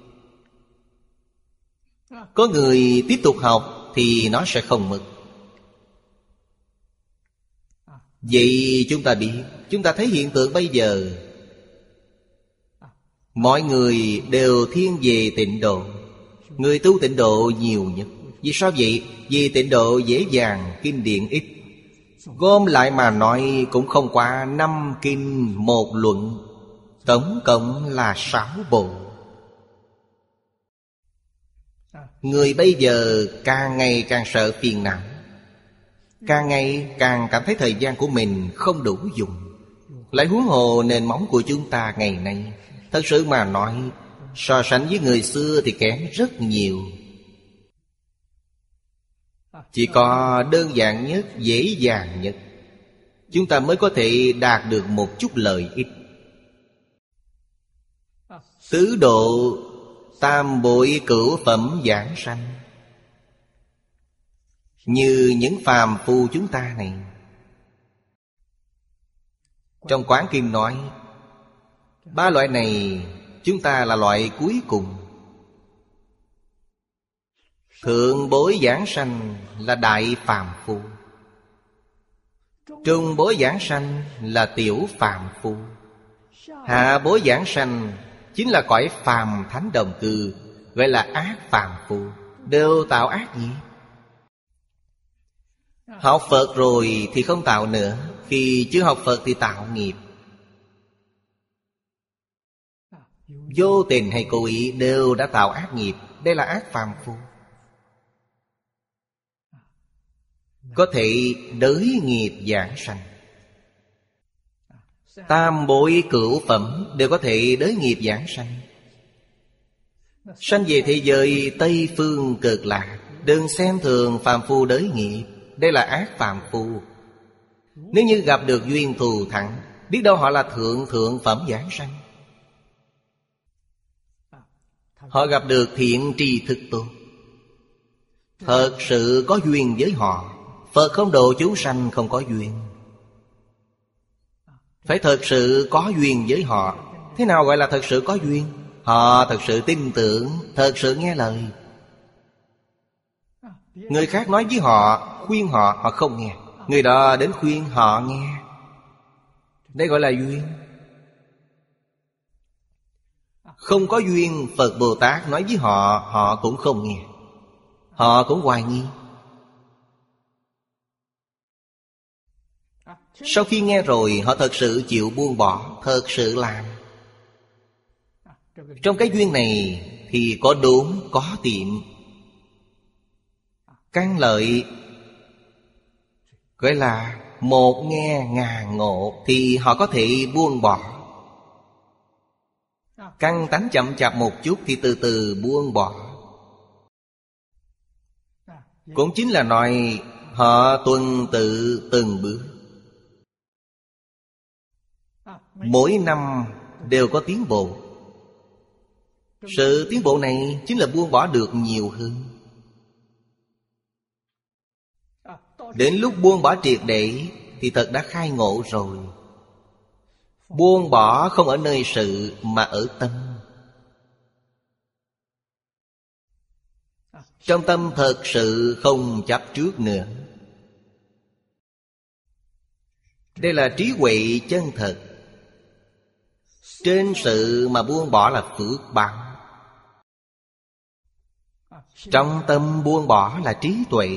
Có người tiếp tục học thì nó sẽ không mất. Vậy chúng ta biết, chúng ta thấy hiện tượng bây giờ mọi người đều thiên về tịnh độ. Người tu tịnh độ nhiều nhất. Vì sao vậy? Vì tịnh độ dễ dàng, kinh điển ít. Gom lại mà nói cũng không qua 5 kinh 1 luận. Tổng cộng là 6 bộ. Người bây giờ càng ngày càng sợ phiền não, càng ngày càng cảm thấy thời gian của mình không đủ dùng. Lại huống hồ nền móng của chúng ta ngày nay, thật sự mà nói, so sánh với người xưa thì kém rất nhiều. Chỉ có đơn giản nhất, dễ dàng nhất, chúng ta mới có thể đạt được một chút lợi ích. Tứ độ tam bội cửu phẩm giảng sanh. Như những phàm phu chúng ta này, trong Quán Kinh nói 3 loại này chúng ta là loại cuối cùng. Thượng bối giảng sanh là đại phàm phu, trung bối giảng sanh là tiểu phàm phu, hạ bối giảng sanh chính là cõi phàm thánh đồng cư, gọi là ác phàm phu, đều tạo ác nghiệp. Học Phật rồi thì không tạo nữa, khi chưa học Phật thì tạo nghiệp. Vô tình hay cố ý đều đã tạo ác nghiệp. Đây là ác phàm phu. Có thể đới nghiệp giảng sanh. Tam bội cửu phẩm đều có thể đới nghiệp giảng sanh. Sanh về thế giới Tây Phương Cực Lạc, đừng xem thường phàm phu đới nghiệp. Đây là ác phàm phu. Nếu như gặp được duyên thù thắng, biết đâu họ là thượng phẩm giảng sanh. Họ gặp được thiện tri thức tốt, thật sự có duyên với họ. Phật không độ chúng sanh không có duyên, phải thật sự có duyên với họ. Thế nào gọi là thật sự có duyên? Họ thật sự tin tưởng, thật sự nghe lời. Người khác nói với họ, khuyên họ, họ không nghe. Người đó đến khuyên họ nghe. Đây gọi là duyên. Không có duyên, Phật Bồ Tát nói với họ, họ cũng không nghe, họ cũng hoài nghi. Sau khi nghe rồi, họ thật sự chịu buông bỏ, thật sự làm. Trong cái duyên này thì có đốn, có tiệm. Căn lợi gọi là một nghe ngàn ngộ, thì họ có thể buông bỏ. Căn tánh chậm chạp một chút thì từ từ buông bỏ. Cũng chính là nói họ tuần tự từng bước, mỗi năm đều có tiến bộ. Sự tiến bộ này chính là buông bỏ được nhiều hơn. Đến lúc buông bỏ triệt để thì thật đã khai ngộ rồi. Buông bỏ không ở nơi sự mà ở tâm. Trong tâm thật sự không chấp trước nữa. Đây là trí huệ chân thật. Trên sự mà buông bỏ là phước báo. Trong tâm buông bỏ là trí tuệ.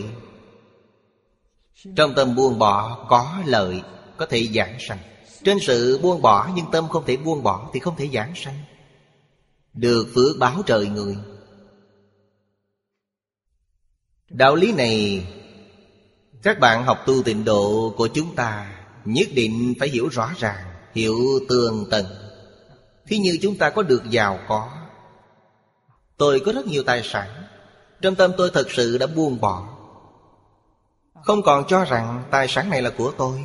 Trong tâm buông bỏ có lợi, có thể giảng sanh. Trên sự buông bỏ nhưng tâm không thể buông bỏ thì không thể giảng sanh, được phước báo trời người. Đạo lý này các bạn học tu tịnh độ của chúng ta nhất định phải hiểu rõ ràng, hiểu tường tận. Thí như chúng ta có được giàu có, tôi có rất nhiều tài sản, trong tâm tôi thật sự đã buông bỏ, không còn cho rằng tài sản này là của tôi.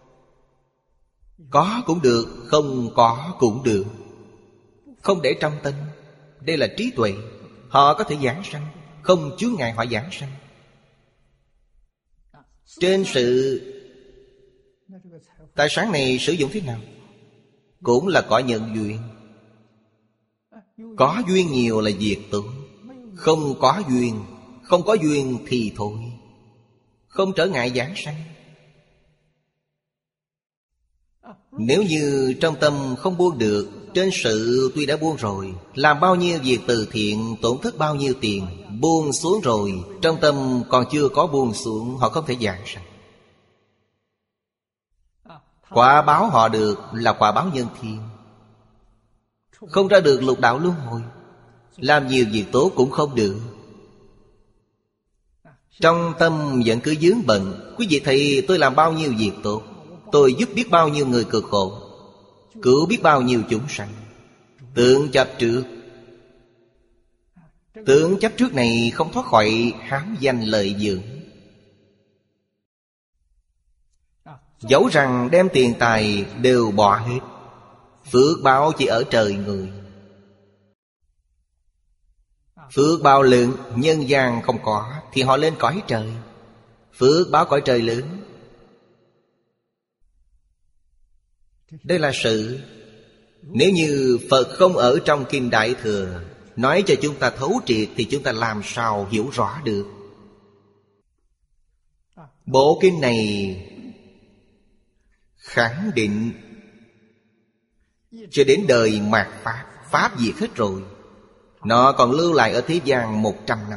Có cũng được, không có cũng được, không để trong tâm. Đây là trí tuệ. Họ có thể giảng sanh, không chướng ngại họ giảng sanh. Trên sự tài sản này sử dụng thế nào cũng là có nhân duyên. Có duyên nhiều là việc tốt, không có duyên thì thôi, không trở ngại giảng sanh. Nếu như trong tâm không buông được Trên sự tuy đã buông rồi, làm bao nhiêu việc từ thiện, tổn thất bao nhiêu tiền, buông xuống rồi, trong tâm còn chưa có buông xuống, họ không thể giảng sanh. Quả báo họ được là quả báo nhân thiên, không ra được lục đạo luân hồi. Làm nhiều việc tốt cũng không được, trong tâm vẫn cứ vướng bận. Quý vị thấy tôi làm bao nhiêu việc tốt, tôi giúp biết bao nhiêu người cực khổ, cứu biết bao nhiêu chúng sanh. Tưởng chấp trước, tưởng chấp trước này không thoát khỏi hám danh lợi dưỡng. Dẫu rằng đem tiền tài đều bỏ hết, phước báo chỉ ở trời người. Phước báo lớn nhân gian không có, thì họ lên cõi trời. Phước báo cõi trời lớn. Đây là sự. Nếu như Phật không ở trong Kinh Đại Thừa nói cho chúng ta thấu triệt, thì chúng ta làm sao hiểu rõ được. Bộ kinh này khẳng định cho đến đời mạt Pháp, Pháp diệt hết rồi, nó còn lưu lại ở thế gian 100 năm.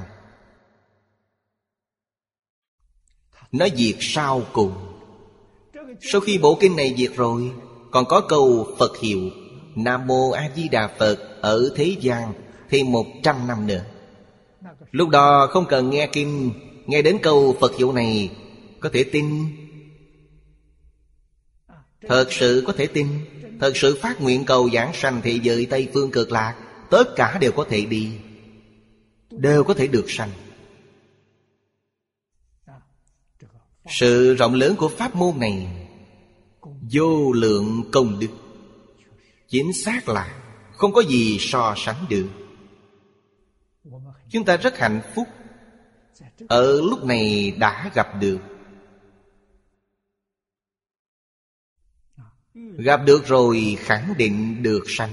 Nó diệt sau cùng. Sau khi bộ kinh này diệt rồi, còn có câu Phật hiệu Nam Mô A Di Đà Phật ở thế gian thêm 100 năm nữa. Lúc đó không cần nghe kinh, nghe đến câu Phật hiệu này có thể tin. Thật sự có thể tin. Thật sự phát nguyện cầu giảng sanh thế giới Tây Phương Cực Lạc, tất cả đều có thể đi, đều có thể được sanh. Sự rộng lớn của pháp môn này vô lượng công đức, chính xác là không có gì so sánh được. Chúng ta rất hạnh phúc ở lúc này đã gặp được. Gặp được rồi khẳng định được sanh.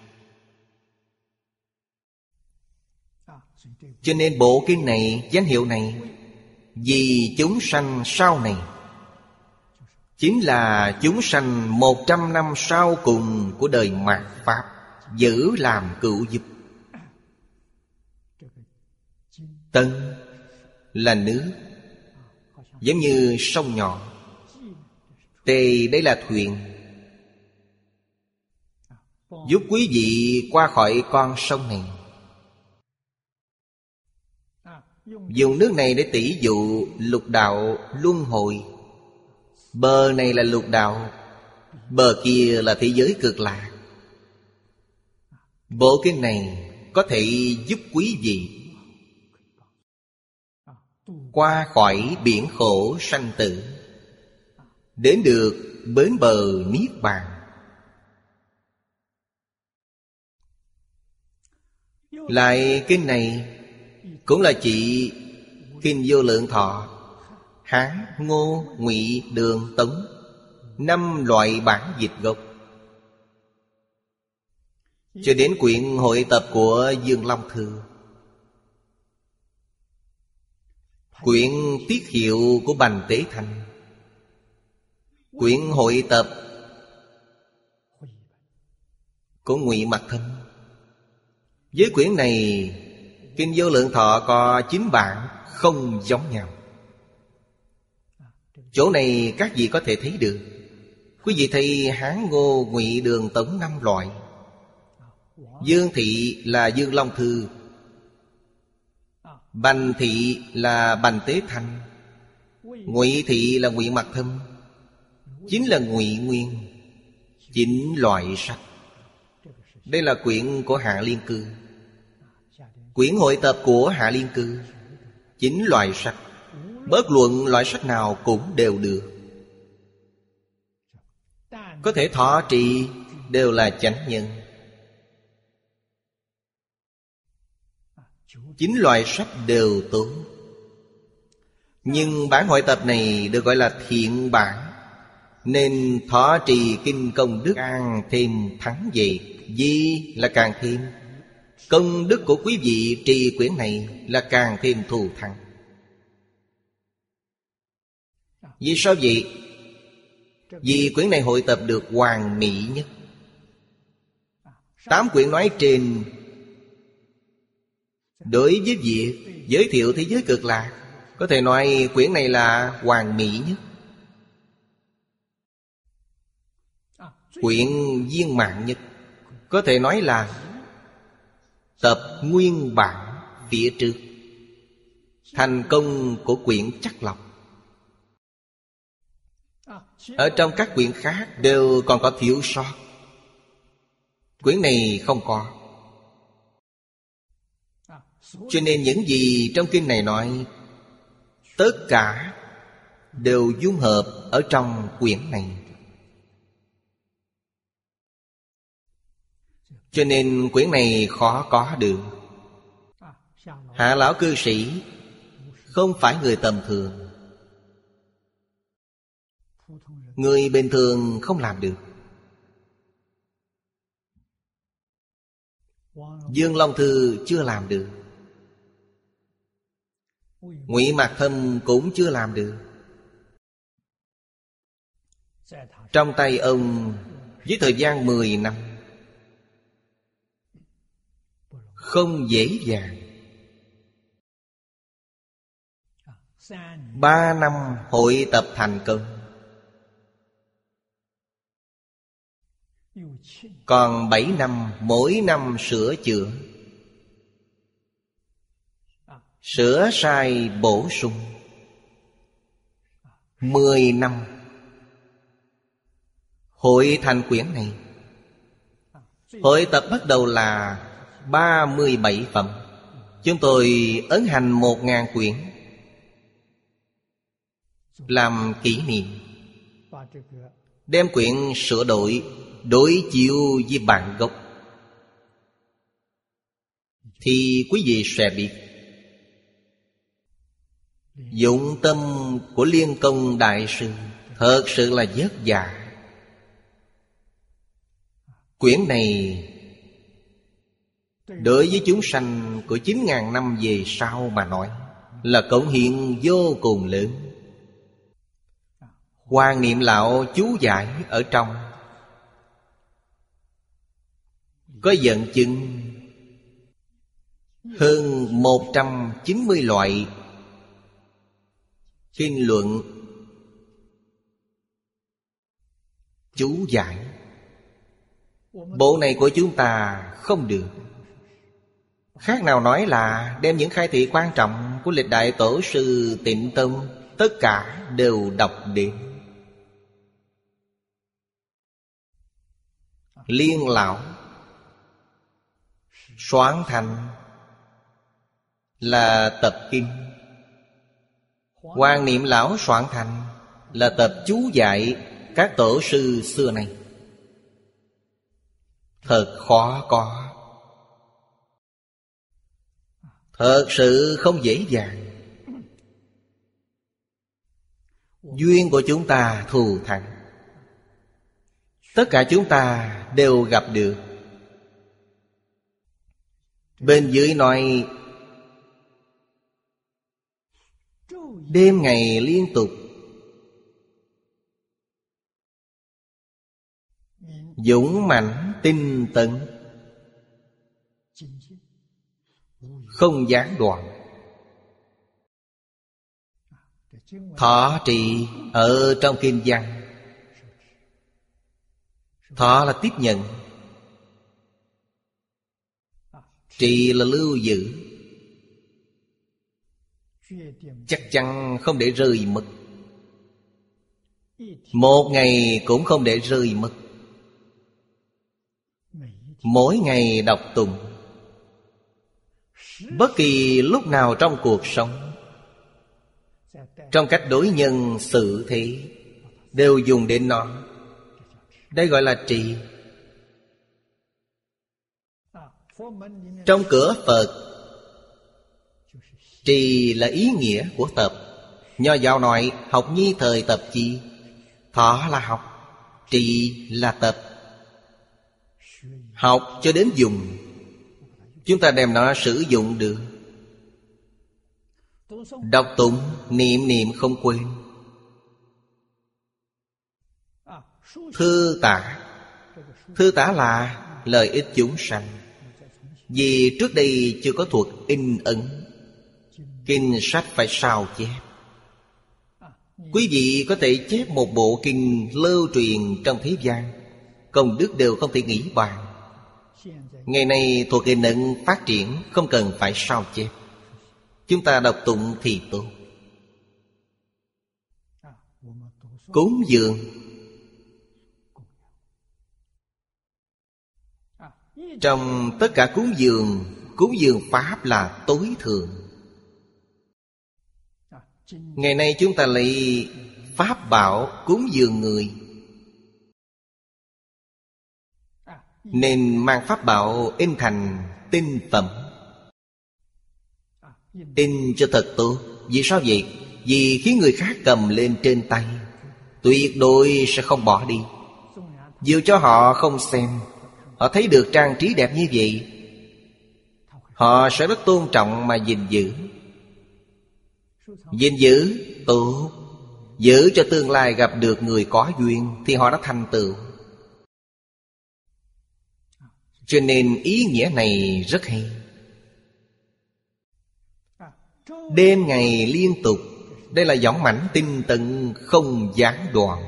Cho nên bộ kinh này, danh hiệu này vì chúng sanh sau này, chính là chúng sanh 100 năm sau cùng của đời mạt Pháp, giữ làm cựu giúp. Tân là nước, giống như sông nhỏ. Tề đây là thuyền, giúp quý vị qua khỏi con sông này. Dùng nước này để tỉ dụ lục đạo luân hồi. Bờ này là lục đạo, bờ kia là thế giới cực lạc. Bộ kinh này có thể giúp quý vị qua khỏi biển khổ sanh tử, đến được bến bờ niết bàn. Lại kinh này cũng là chỉ kinh Vô Lượng Thọ, Hán, Ngô, Ngụy, Đường, Tống, 5 loại bản dịch gốc, cho đến quyển hội tập của Dương Long Thư, quyển tiết hiệu của Bành Tế Thanh, quyển hội tập của Ngụy Mặc Thâm. Với quyển này, kinh Vô Lượng Thọ có 9 bản không giống nhau. Chỗ này các vị có thể thấy được. Quý vị thấy Hán, Ngô, Ngụy, Đường, Tống 5 loại. Dương thị là Dương Long Thư, Bành thị là Bành Tế Thanh, Ngụy thị là Ngụy Mặc Thâm, chính là Ngụy Nguyên. 9 loại sách. Đây là quyển của Hạ Liên Cư, quyển hội tập của Hạ Liên Cư. 9 loại sách, bất luận loại sách nào cũng đều được, có thể thọ trì, đều là chánh nhân. 9 loại sách đều tốt. Nhưng bản hội tập này được gọi là thiện bản, nên thọ trì kinh công đức càng thêm thắng vậy. Vì là càng thêm, công đức của quý vị trì quyển này là càng thêm thù thắng. Vì sao vậy? Vì quyển này hội tập được hoàn mỹ nhất. 8 quyển nói trên đối với việc giới thiệu thế giới cực lạc, có thể nói quyển này là hoàn mỹ nhất, quyển viên mãn nhất. Có thể nói là tập nguyên bản phía trước, thành công của quyển Chắt Lọc. Ở trong các quyển khác đều còn có thiếu sót, quyển này không có. Cho nên những gì trong kinh này nói, tất cả đều dung hợp ở trong quyển này. Cho nên quyển này khó có được. Hạ lão cư sĩ không phải người tầm thường, người bình thường không làm được. Dương Long Thư chưa làm được, Ngụy Mạc Thâm cũng chưa làm được. Trong tay ông với thời gian 10 năm, không dễ dàng. 3 năm hội tập thành công, còn 7 năm mỗi năm sửa chữa, sửa sai bổ sung. 10 năm hội thành quyển này. Hội tập bắt đầu là 37 phẩm. Chúng tôi ấn hành 1000 quyển làm kỷ niệm, đem quyển sửa đổi, đối chiếu với bản gốc, thì quý vị sẽ biết dụng tâm của Liên Công Đại Sư thật sự là vất vả. Quyển này đối với chúng sanh của 9.000 năm về sau mà nói là cống hiến vô cùng lớn. Hoàng Niệm Lão chú giải ở trong có dẫn chứng hơn 190 loại kinh luận chú giải. Bộ này của chúng ta không được. Khác nào nói là đem những khai thị quan trọng của lịch đại tổ sư Tịnh Tông tất cả đều đọc đến. Liên Lão soán thành là tập kinh, Hoàng Niệm Lão soạn thành là tập chú giải các tổ sư xưa nay. Thật khó có, thật sự không dễ dàng. Duyên của chúng ta thù thắng, tất cả chúng ta đều gặp được. Bên dưới nói đêm ngày liên tục, dũng mãnh tinh tấn, không gián đoạn. Thọ trì ở trong kinh văn. Thọ là tiếp nhận, trì là lưu giữ, chắc chắn không để rơi mất. Một ngày cũng không để rơi mất. Mỗi ngày đọc tụng, bất kỳ lúc nào trong cuộc sống, trong cách đối nhân xử thế, đều dùng đến nó. Đây gọi là trì. Trong cửa Phật, trì là ý nghĩa của tập. Nho giáo nói học nhi thời tập chi. Thọ là học, trì là tập. Học cho đến dùng, chúng ta đem nó sử dụng được. Đọc tụng, niệm niệm không quên. Thư tả. Thư tả là lợi ích chúng sanh. Vì trước đây chưa có thuật in ấn, kinh sách phải sao chép. Quý vị có thể chép một bộ kinh lưu truyền trong thế gian, công đức đều không thể nghĩ bàn. Ngày nay thuật in ấn phát triển, không cần phải sao chép, chúng ta đọc tụng thì tốt. Cúng dường, trong tất cả cúng dường pháp là tối thượng. Ngày nay chúng ta lấy pháp bảo cúng dường người, nên mang pháp bảo in thành tinh phẩm, in cho thật tốt. Vì sao vậy? Vì khi người khác cầm lên trên tay, tuyệt đối sẽ không bỏ đi. Dù cho họ không xem, họ thấy được trang trí đẹp như vậy, họ sẽ rất tôn trọng mà gìn giữ. Gìn giữ tốt, giữ cho tương lai gặp được người có duyên thì họ đã thành tựu. Cho nên ý nghĩa này rất hay. Đêm ngày liên tục, đây là dõng mãnh tinh tấn không gián đoạn.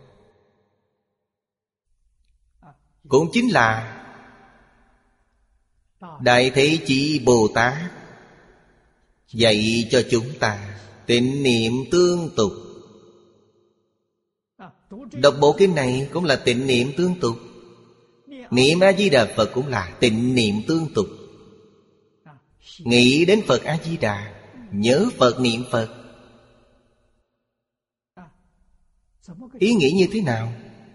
Cũng chính là Đại Thế Chí Bồ Tát dạy cho chúng ta tịnh niệm tương tục. Đọc bộ kinh này cũng là tịnh niệm tương tục. Niệm A-di-đà Phật cũng là tịnh niệm tương tục. Nghĩ đến Phật A-di-đà, nhớ Phật niệm Phật. Ý nghĩ như thế nào?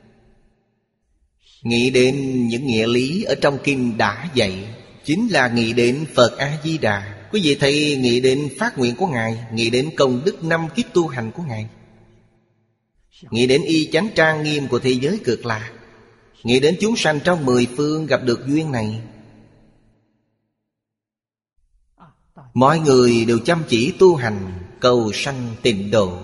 Nghĩ đến những nghĩa lý ở trong kinh đã dạy, chính là nghĩ đến Phật A-di-đà. Quý vị thấy nghĩ đến phát nguyện của Ngài, nghĩ đến công đức 5 kiếp tu hành của Ngài, nghĩ đến y chánh trang nghiêm của thế giới Cực Lạc, nghĩ đến chúng sanh trong 10 phương gặp được duyên này. Mọi người đều chăm chỉ tu hành, cầu sanh tịnh độ.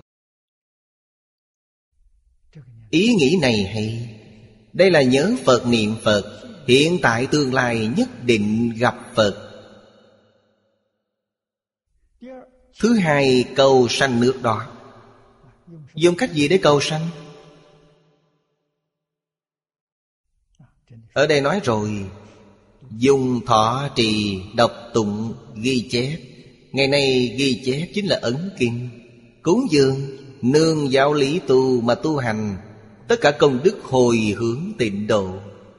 Ý nghĩ này hay. Đây là nhớ Phật niệm Phật, hiện tại tương lai nhất định gặp Phật. Thứ hai, cầu sanh nước đó. Dùng cách gì để cầu sanh? Ở đây nói rồi, dùng thọ trì, đọc tụng, ghi chép. Ngày nay ghi chép chính là ấn kinh. Cúng dường, nương giáo lý tu mà tu hành, tất cả công đức hồi hướng tịnh độ.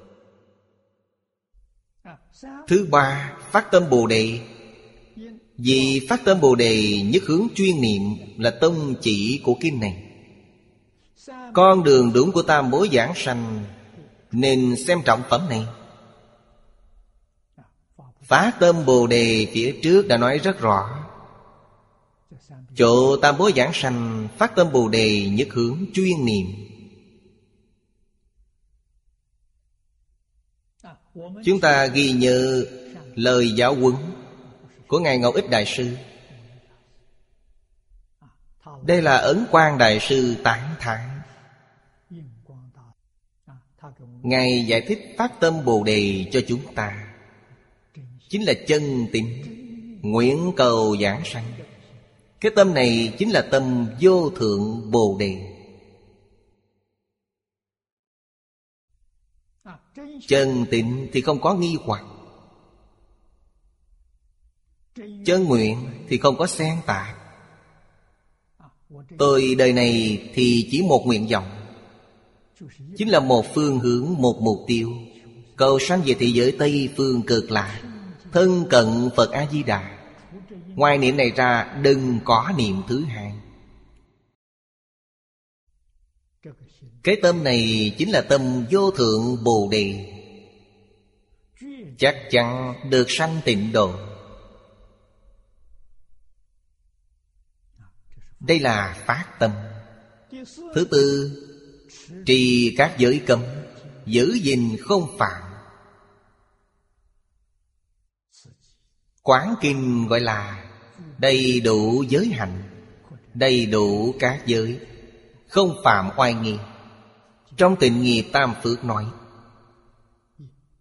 Thứ ba, phát tâm Bồ Đề. Vì phát tâm Bồ Đề nhất hướng chuyên niệm là tông chỉ của kinh này. Con đường đúng của tam bối giảng sanh, nên xem trọng phẩm này. Phát tâm Bồ Đề phía trước đã nói rất rõ. Chỗ tam bối giảng sanh, phát tâm Bồ Đề nhất hướng chuyên niệm. Chúng ta ghi nhớ lời giáo huấn của Ngài Ngẫu Ích Đại Sư. Đây là Ấn Quang Đại Sư tán thán. Ngài giải thích phát tâm Bồ Đề cho chúng ta, chính là chân tín, nguyện cầu giảng sanh. Cái tâm này chính là tâm vô thượng Bồ Đề. Chân tín thì không có nghi hoặc, chân nguyện thì không có xen tạp. Tôi đời này thì chỉ một nguyện vọng, chính là một phương hướng, một mục tiêu, cầu sanh về thế giới Tây Phương Cực Lạc, thân cận Phật A-di-đà. Ngoài niệm này ra đừng có niệm thứ hai. Cái tâm này chính là tâm vô thượng Bồ Đề, chắc chắn được sanh tịnh độ. Đây là phát tâm. Thứ tư, trì các giới cấm, giữ gìn không phạm. Quán kinh gọi là đầy đủ giới hạnh, đầy đủ các giới, không phạm oai nghi. Trong Tịnh Nghiệp Tam Phước nói,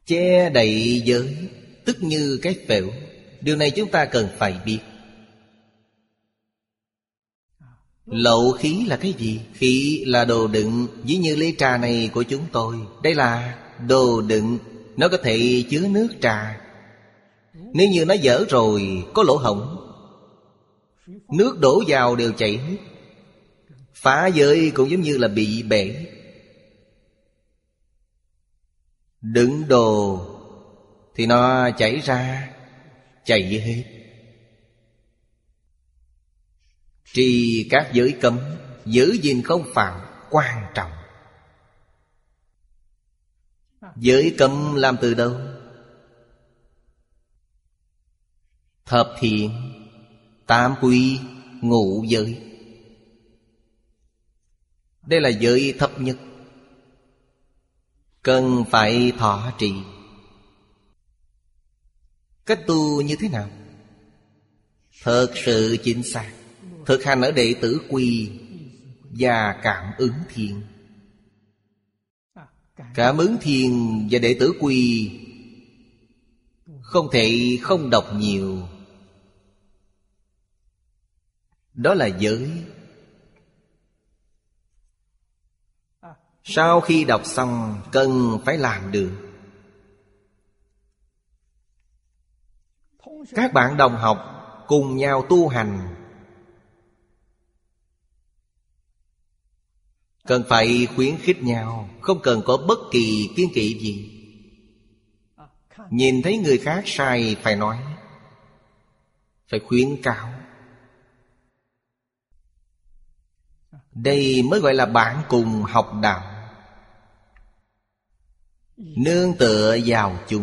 che đậy giới, tức như cái phễu. Điều này chúng ta cần phải biết. Lậu khí là cái gì? Khí là đồ đựng. Ví như ly trà này của chúng tôi, đây là đồ đựng. Nó có thể chứa nước trà. Nếu như nó dở rồi, có lỗ hổng, nước đổ vào đều chảy hết. Phá giới cũng giống như là bị bể. Đựng đồ thì nó chảy ra, chảy hết. Trì các giới cấm, giữ gìn không phạm, quan trọng. Giới cấm làm từ đâu? Thập thiện, tam quy, ngũ giới. Đây là giới thấp nhất, cần phải thọ trì. Cách tu như thế nào? Thật sự chính xác, thực hành ở đệ tử quy và cảm ứng thiên. Cảm ứng thiên và đệ tử quy không thể không đọc nhiều. Đó là giới. Sau khi đọc xong, cần phải làm được. Các bạn đồng học cùng nhau tu hành, cần phải khuyến khích nhau, không cần có bất kỳ kiêng kỵ gì. Nhìn thấy người khác sai phải nói, phải khuyến cáo. Đây mới gọi là bạn cùng học đạo, nương tựa vào chúng.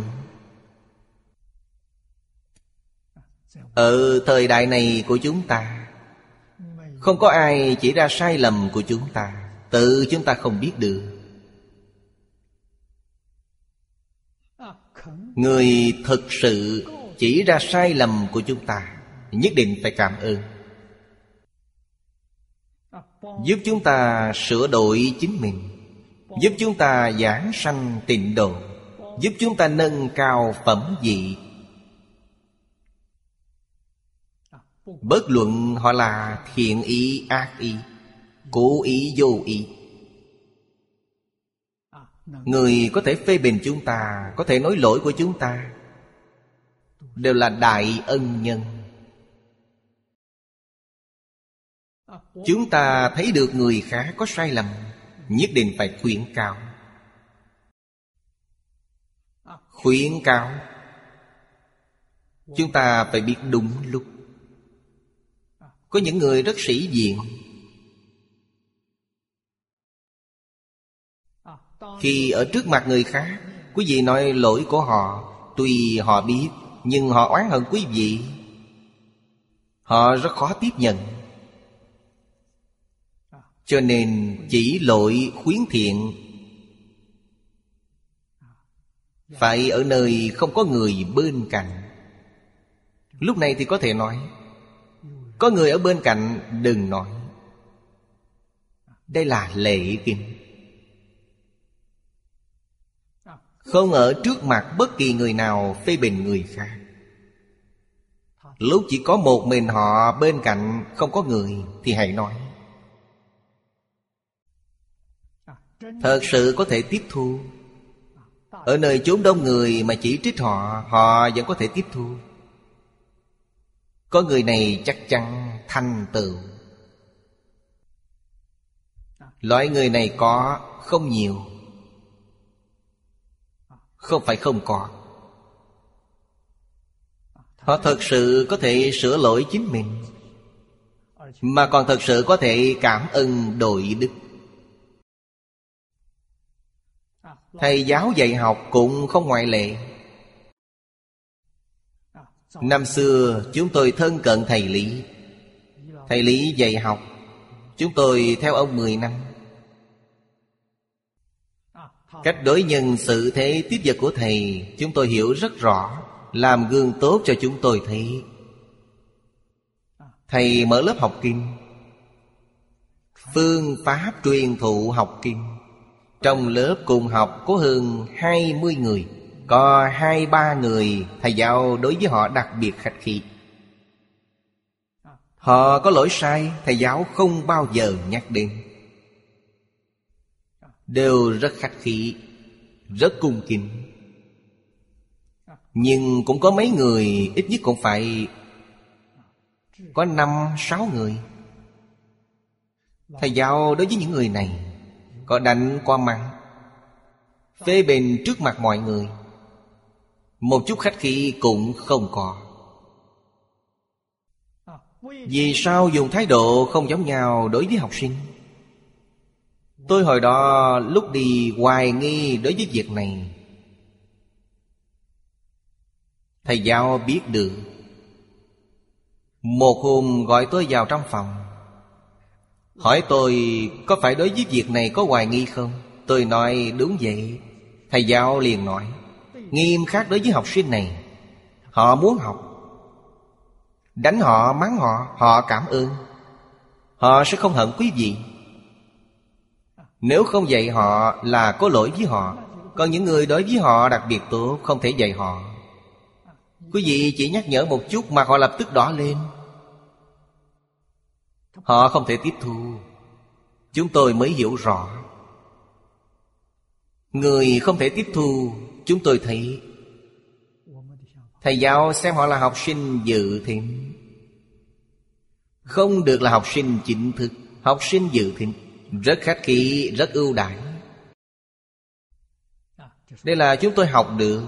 Ở thời đại này của chúng ta, không có ai chỉ ra sai lầm của chúng ta, tự chúng ta không biết được. Người thực sự chỉ ra sai lầm của chúng ta, nhất định phải cảm ơn, giúp chúng ta sửa đổi chính mình, giúp chúng ta giảng sanh tịnh độ, giúp chúng ta nâng cao phẩm vị. Bất luận họ là thiện ý, ác ý, cố ý, vô ý. Người có thể phê bình chúng ta, có thể nói lỗi của chúng ta, đều là đại ân nhân. Chúng ta thấy được người khác có sai lầm, nhất định phải khuyến cáo. Khuyến cáo, chúng ta phải biết đúng lúc. Có những người rất sĩ diện, khi ở trước mặt người khác, quý vị nói lỗi của họ, tuy họ biết, nhưng họ oán hận quý vị. Họ rất khó tiếp nhận. Cho nên chỉ lỗi khuyến thiện, phải ở nơi không có người bên cạnh. Lúc này thì có thể nói, có người ở bên cạnh đừng nói. Đây là lễ kinh. Không ở trước mặt bất kỳ người nào phê bình người khác. Lúc chỉ có một mình họ bên cạnh, không có người, thì hãy nói. Thật sự có thể tiếp thu. Ở nơi chốn đông người mà chỉ trích họ, họ vẫn có thể tiếp thu. Có người này chắc chắn thành tựu. Loại người này có, không nhiều. Không phải không có. Họ thật sự có thể sửa lỗi chính mình, mà còn thật sự có thể cảm ơn đội đức. Thầy giáo dạy học cũng không ngoại lệ. Năm xưa chúng tôi thân cận thầy Lý. Thầy Lý dạy học, chúng tôi theo ông 10 năm. Cách đối nhân xử thế tiếp vật của thầy chúng tôi hiểu rất rõ, làm gương tốt cho chúng tôi thấy. Thầy mở lớp học kinh, phương pháp truyền thụ học kinh. Trong lớp cùng học có hơn 20 người. Có 2-3 người thầy giáo đối với họ đặc biệt khách khí. Họ có lỗi sai, thầy giáo không bao giờ nhắc đến, đều rất khách khí, rất cung kính. Nhưng cũng có mấy người, ít nhất cũng phải có 5-6 người. Thầy giáo đối với những người này có đánh qua mắng, phê bình trước mặt mọi người, một chút khách khí cũng không có. Vì sao dùng thái độ không giống nhau đối với học sinh? Tôi hồi đó lúc đi hoài nghi đối với việc này. Thầy giáo biết được. Một hôm gọi tôi vào trong phòng, hỏi tôi có phải đối với việc này có hoài nghi không? Tôi nói đúng vậy. Thầy giáo liền nói, nghiêm khắc đối với học sinh này. Họ muốn học, đánh họ, mắng họ, họ cảm ơn. Họ sẽ không hận quý vị. Nếu không dạy họ là có lỗi với họ. Còn những người đối với họ đặc biệt tốt, không thể dạy họ. Quý vị chỉ nhắc nhở một chút mà họ lập tức đỏ lên. Họ không thể tiếp thu. Chúng tôi mới hiểu rõ. Người không thể tiếp thu, chúng tôi thấy thầy giáo xem họ là học sinh dự thính, không được là học sinh chính thức. Học sinh dự thính rất khách khí, rất ưu đãi. Đây là chúng tôi học được.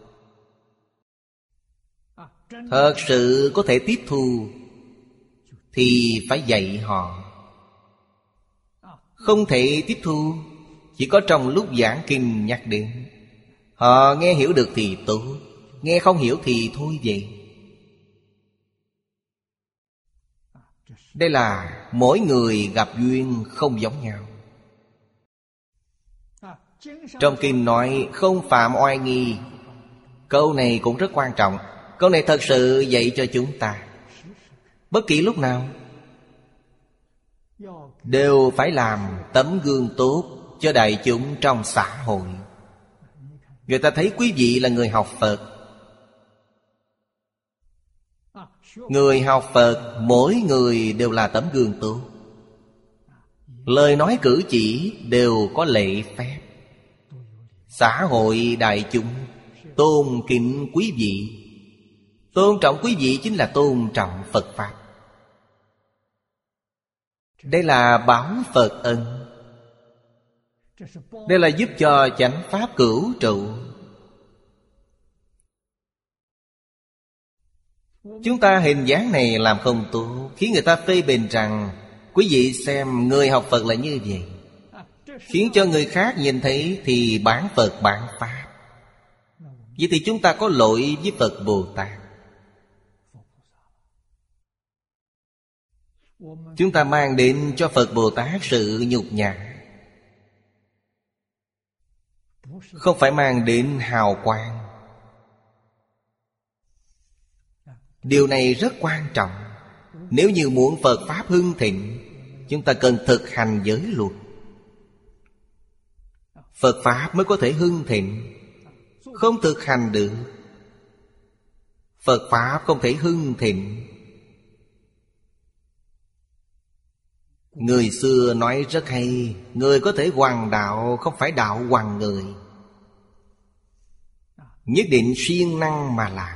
Thật sự có thể tiếp thu thì phải dạy họ. Không thể tiếp thu, chỉ có trong lúc giảng kinh nhắc đến. Họ nghe hiểu được thì tốt, nghe không hiểu thì thôi vậy. Đây là mỗi người gặp duyên không giống nhau. Trong kinh nói không phạm oai nghi. Câu này cũng rất quan trọng. Câu này thật sự dạy cho chúng ta, bất kỳ lúc nào đều phải làm tấm gương tốt cho đại chúng trong xã hội. Người ta thấy quý vị là người học Phật. Người học Phật, mỗi người đều là tấm gương tốt. Lời nói cử chỉ đều có lễ phép. Xã hội đại chúng tôn kính quý vị. Tôn trọng quý vị chính là tôn trọng Phật Pháp. Đây là báo Phật ân. Đây là giúp cho chánh Pháp cửu trụ. Chúng ta hình dáng này làm không tốt, khiến người ta phê bình rằng quý vị xem người học Phật là như vậy, khiến cho người khác nhìn thấy thì bán Phật bán Pháp. Vậy thì chúng ta có lỗi với Phật Bồ Tát. Chúng ta mang đến cho Phật Bồ Tát sự nhục nhã, không phải mang đến hào quang. Điều này rất quan trọng. Nếu như muốn Phật Pháp hưng thịnh, chúng ta cần thực hành giới luật. Phật Pháp mới có thể hưng thịnh. Không thực hành được, Phật Pháp không thể hưng thịnh. Người xưa nói rất hay, người có thể hoằng đạo, không phải đạo hoằng người. Nhất định siêng năng mà làm.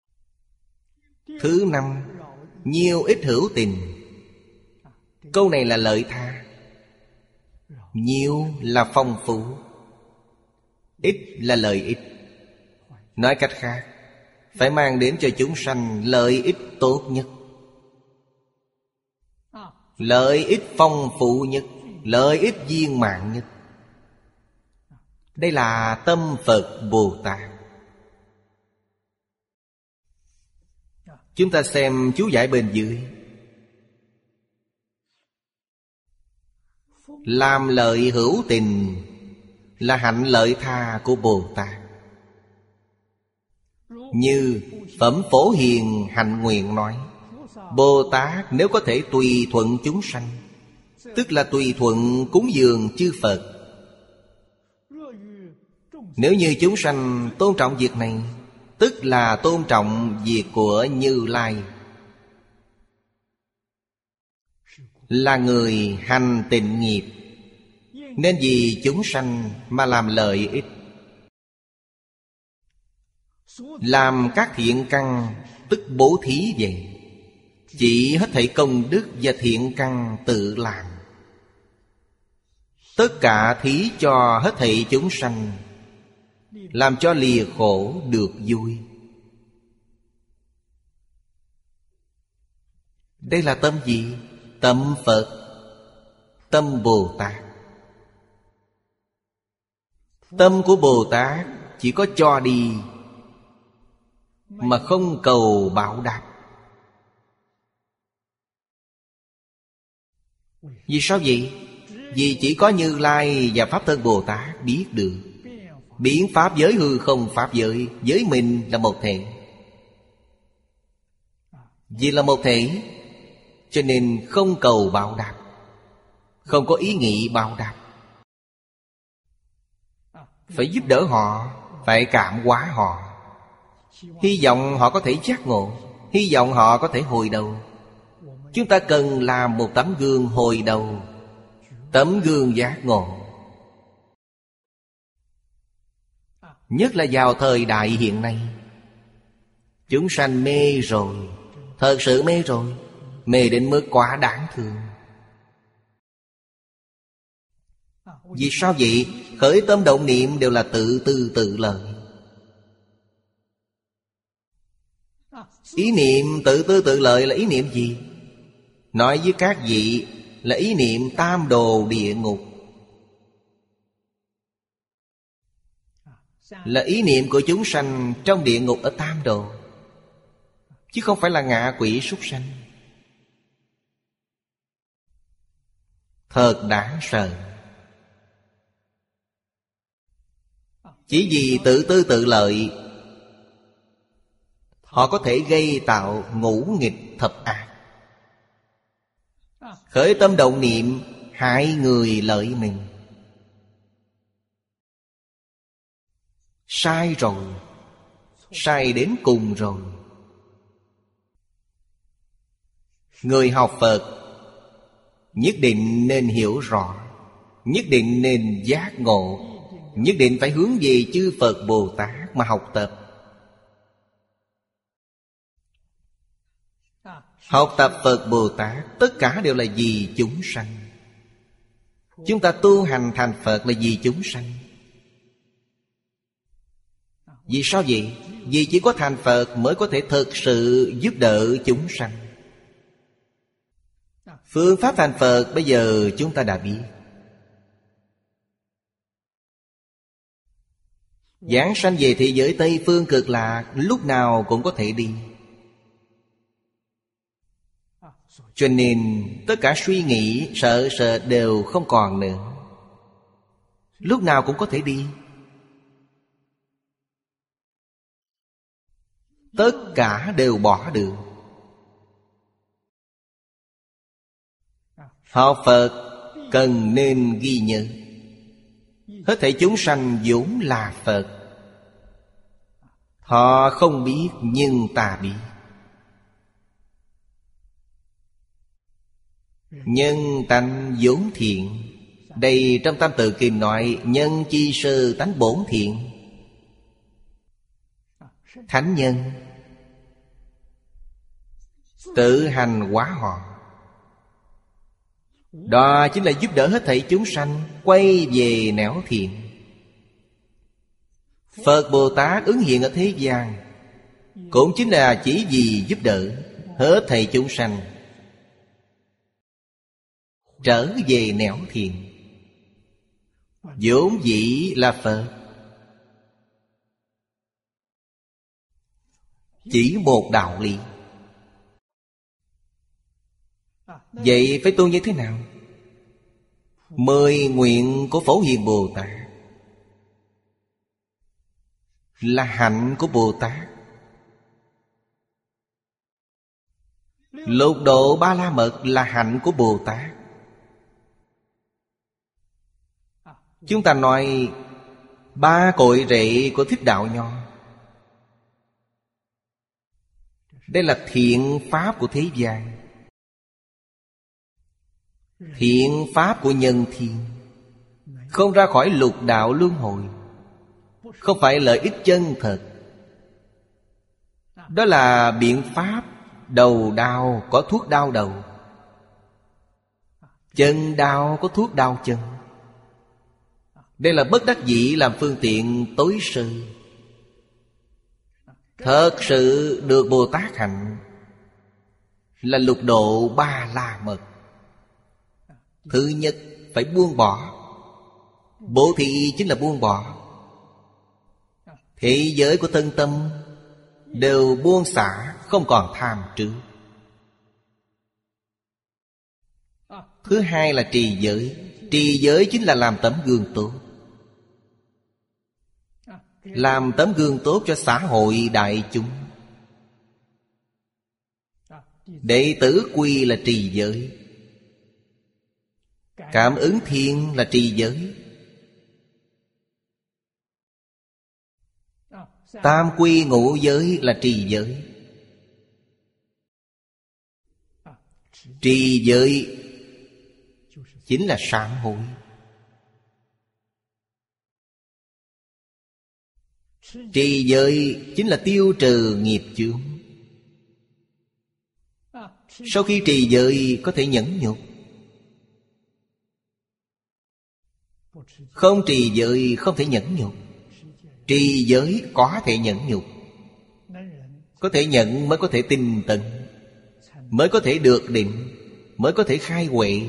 Thứ năm, nhiều ít hữu tình. Câu này là lợi tha. Nhiều là phong phú, ít là lợi ích. Nói cách khác, phải mang đến cho chúng sanh lợi ích tốt nhất, lợi ích phong phú nhất, lợi ích viên mãn nhất. Đây là tâm Phật Bồ Tát. Chúng ta xem chú giải bên dưới. Làm lợi hữu tình là hạnh lợi tha của Bồ Tát. Như Phẩm Phổ Hiền Hạnh Nguyện nói, Bồ Tát nếu có thể tùy thuận chúng sanh, tức là tùy thuận cúng dường chư Phật. Nếu như chúng sanh tôn trọng việc này, tức là tôn trọng việc của Như Lai, là người hành tịnh nghiệp, nên vì chúng sanh mà làm lợi ích, làm các thiện căn, tức bố thí vậy. Chỉ hết thảy công đức và thiện căn tự làm, tất cả thí cho hết thảy chúng sanh, làm cho lìa khổ được vui. Đây là tâm gì? Tâm Phật, tâm Bồ Tát. Tâm của Bồ Tát chỉ có cho đi, mà không cầu báo đáp. Vì sao vậy? Vì chỉ có Như Lai và Pháp Thân Bồ Tát biết được. Biến pháp giới hư không pháp giới, với mình là một thể. Vì là một thể, cho nên không cầu báo đáp, không có ý nghĩ báo đáp. Phải giúp đỡ họ, phải cảm hóa họ, hy vọng họ có thể giác ngộ, hy vọng họ có thể hồi đầu. Chúng ta cần làm một tấm gương hồi đầu, tấm gương giác ngộ. Nhất là vào thời đại hiện nay, chúng sanh mê rồi, thật sự mê rồi, mê đến mức quá đáng thương. Vì sao vậy? Khởi tâm động niệm đều là tự tư tự lợi. Ý niệm tự tư tự lợi là ý niệm gì? Nói với các vị là ý niệm tam đồ địa ngục, là ý niệm của chúng sanh trong địa ngục ở tam đồ, chứ không phải là ngạ quỷ súc sanh. Thật đáng sợ. Chỉ vì tự tư tự lợi, họ có thể gây tạo ngũ nghịch thập ác. Khởi tâm động niệm hại người lợi mình. Sai rồi, sai đến cùng rồi. Người học Phật nhất định nên hiểu rõ, nhất định nên giác ngộ, nhất định phải hướng về chư Phật Bồ Tát mà học tập. Học tập Phật Bồ Tát tất cả đều là vì chúng sanh. Chúng ta tu hành thành Phật là vì chúng sanh. Vì sao vậy? Vì chỉ có thành Phật mới có thể thực sự giúp đỡ chúng sanh. Phương pháp thành Phật bây giờ chúng ta đã biết. Giảng sanh về thế giới Tây Phương Cực Lạc, lúc nào cũng có thể đi. Cho nên tất cả suy nghĩ sợ sợ đều không còn nữa, lúc nào cũng có thể đi. Tất cả đều bỏ được. Học Phật cần nên ghi nhớ, hết thảy chúng sanh vốn là Phật. Họ không biết nhưng ta biết. Nhân tánh vốn thiện. Đây trong Tam Tự Kinh nói nhân chi sơ tánh bổn thiện. Thánh nhân tự hành hóa họ. Đó chính là giúp đỡ hết thảy chúng sanh quay về nẻo thiện. Phật Bồ Tát ứng hiện ở thế gian cũng chính là chỉ vì giúp đỡ hết thảy chúng sanh trở về nẻo thiện. Vốn dĩ là Phật, chỉ một đạo lý. Vậy phải tu như thế nào? 10 nguyện của Phổ Hiền Bồ Tát là hạnh của Bồ Tát. Lục độ Ba La Mật là hạnh của Bồ Tát. Chúng ta nói Ba cội rễ của Thích Đạo Nho. Đây là thiện pháp của thế gian, thiện pháp của nhân thiên, không ra khỏi lục đạo luân hồi, không phải lợi ích chân thật. Đó là biện pháp đầu đau có thuốc đau đầu, chân đau có thuốc đau chân. Đây là bất đắc dĩ làm phương tiện tối sơ. Thật sự được Bồ Tát hạnh là lục độ ba la mật. Thứ nhất phải buông bỏ. Bố thí chính là buông bỏ. Thế giới của thân tâm đều buông xả, không còn tham trước. Thứ hai là trì giới. Trì giới chính là làm tấm gương tốt, làm tấm gương tốt cho xã hội đại chúng. Đệ tử quy là trì giới, cảm ứng thiên là trì giới, tam quy ngũ giới là trì giới. Trì giới chính là sám hối. Trì giới chính là tiêu trừ nghiệp chướng. Sau khi trì giới có thể nhẫn nhục. Không trì giới không thể nhẫn nhục. Trì giới có thể nhẫn nhục. Có thể nhẫn mới có thể tinh tấn, mới có thể được định, mới có thể khai huệ.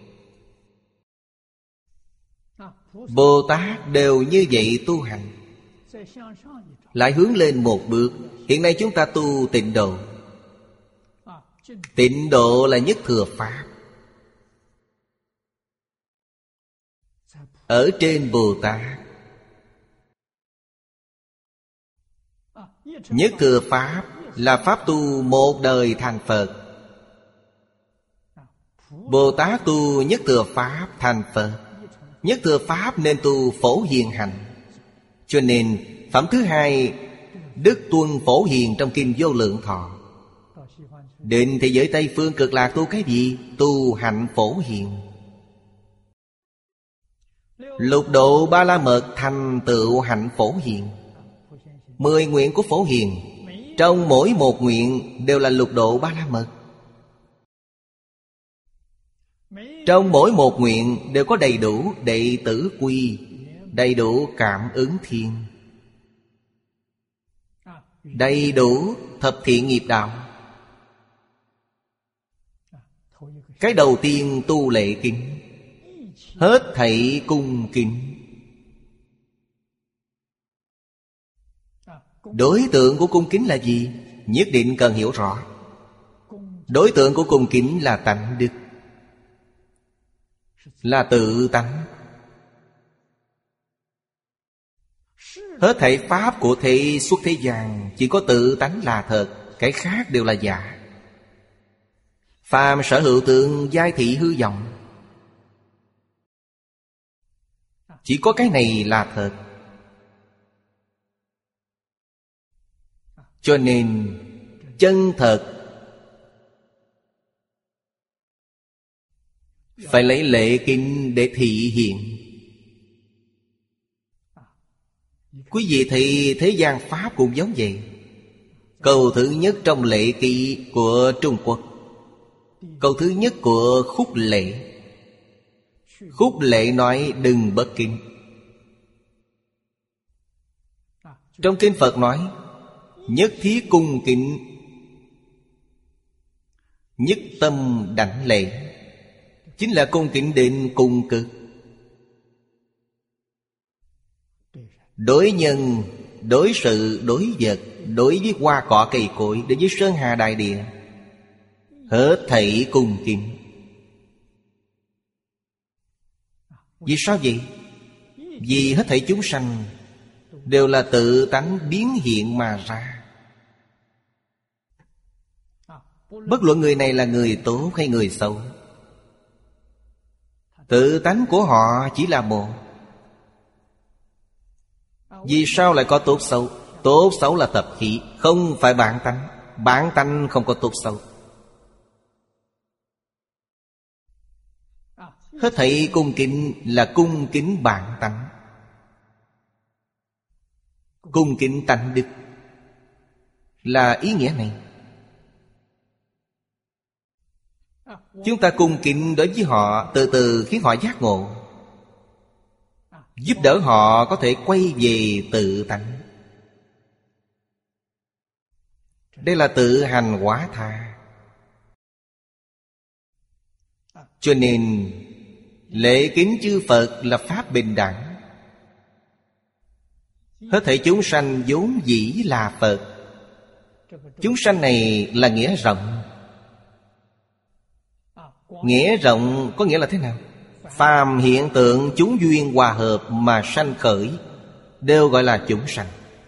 Bồ Tát đều như vậy tu hành. Lại hướng lên một bước. Hiện nay chúng ta tu tịnh độ. Tịnh độ là nhất thừa pháp. Ở trên Bồ Tát. Nhất thừa pháp là pháp tu một đời thành Phật. Bồ Tát tu nhất thừa pháp thành Phật. Nhất thừa pháp nên tu Phổ Hiền hành. Cho nên phẩm thứ hai Đức tuân Phổ Hiền trong Kinh Vô Lượng Thọ. Đến thế giới Tây Phương Cực Lạc tu cái gì? Tu hạnh Phổ Hiền. Lục độ ba la mật thành tựu hạnh Phổ Hiền. 10 nguyện của Phổ Hiền, trong mỗi một nguyện đều là lục độ ba la mật. Trong mỗi một nguyện đều có đầy đủ đệ tử quy, đầy đủ cảm ứng thiên, đầy đủ thập thiện nghiệp đạo. Cái đầu tiên tu lệ kính, hết thảy cung kính. Đối tượng của cung kính là gì? Nhất định cần hiểu rõ. Đối tượng của cung kính là tánh đức, là tự tánh. Hết thảy pháp của thế xuất thế gian chỉ có tự tánh là thật, cái khác đều là giả. Phàm sở hữu tượng giai thị hư vọng, chỉ có cái này là thật. Cho nên chân thật phải lấy lễ kính để thị hiện. Quý vị thấy thế gian pháp cũng giống vậy. Câu thứ nhất trong lễ ký của Trung Quốc, câu thứ nhất của khúc lễ. Khúc lễ nói đừng bất kính. Trong kinh Phật nói nhất thiết cung kính, nhất tâm đảnh lễ, chính là cung kính đến cùng cực. Đối nhân, đối sự, đối vật, đối với hoa cỏ cây cối, đối với sơn hà đại địa, hết thảy cung kính. Vì sao vậy? Vì hết thảy chúng sanh đều là tự tánh biến hiện mà ra. Bất luận người này là người tốt hay người xấu, tự tánh của họ chỉ là một. Vì sao lại có tốt xấu? Tốt xấu là tập khí, không phải bản tánh. Bản tánh không có tốt xấu. Hết thảy cung kính là cung kính bản tánh, cung kính tánh đức, là ý nghĩa này. Chúng ta cung kính đối với họ, từ từ khiến họ giác ngộ, giúp đỡ họ có thể quay về tự tánh. Đây là tự hành hóa tha. Cho nên lễ kính chư Phật là pháp bình đẳng. Hết thảy chúng sanh vốn dĩ là Phật. Chúng sanh này là nghĩa rộng. Nghĩa rộng có nghĩa là thế nào? Phàm hiện tượng chúng duyên hòa hợp mà sanh khởi đều gọi là chúng sanh.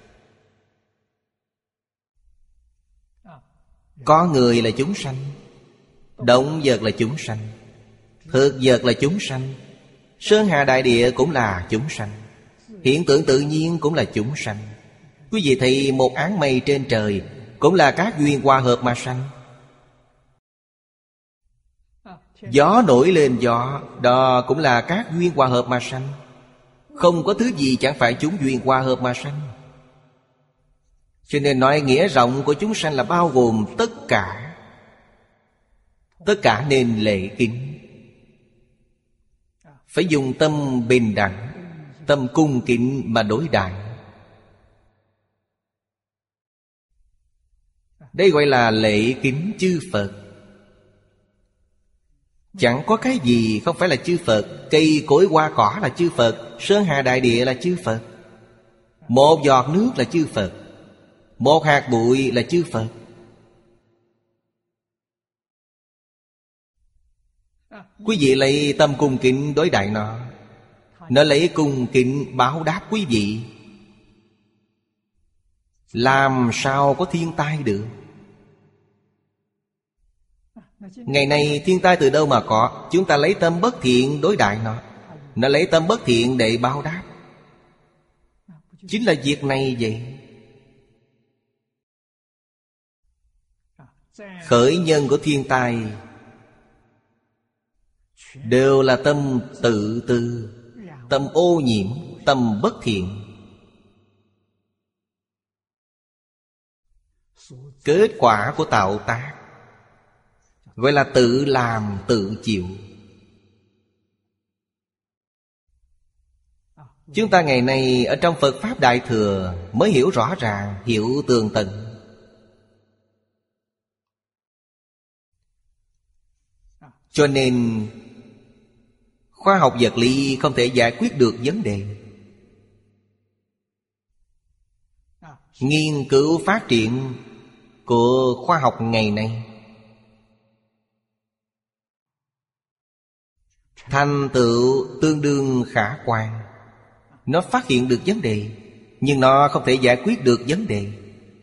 Có người là chúng sanh, động vật là chúng sanh, thực vật là chúng sanh, sơn hà đại địa cũng là chúng sanh, hiện tượng tự nhiên cũng là chúng sanh. Quý vị thấy một áng mây trên trời cũng là các duyên hòa hợp mà sanh. Gió nổi lên gió, đó cũng là các duyên hòa hợp mà sanh. Không có thứ gì chẳng phải chúng duyên hòa hợp mà sanh. Cho nên nói nghĩa rộng của chúng sanh là bao gồm tất cả. Tất cả nên lễ kính. Phải dùng tâm bình đẳng, tâm cung kính mà đối đãi. Đây gọi là lễ kính chư Phật. Chẳng có cái gì không phải là chư Phật. Cây cối hoa cỏ là chư Phật, sơn hà đại địa là chư Phật, một giọt nước là chư Phật, một hạt bụi là chư Phật. Quý vị lấy tâm cung kính đối đãi nó lấy cung kính báo đáp quý vị. Làm sao có thiên tai được? Ngày nay thiên tai từ đâu mà có? Chúng ta lấy tâm bất thiện đối đãi nó lấy tâm bất thiện để báo đáp. Chính là việc này vậy. Khởi nhân của thiên tai đều là tâm tự tư, tâm ô nhiễm, tâm bất thiện. Kết quả của tạo tác gọi là tự làm tự chịu. Chúng ta ngày nay ở trong Phật Pháp Đại Thừa mới hiểu rõ ràng, hiểu tường tận. Cho nên khoa học vật lý không thể giải quyết được vấn đề. Nghiên cứu phát triển của khoa học ngày nay thành tựu tương đương khả quan. Nó phát hiện được vấn đề, nhưng nó không thể giải quyết được vấn đề.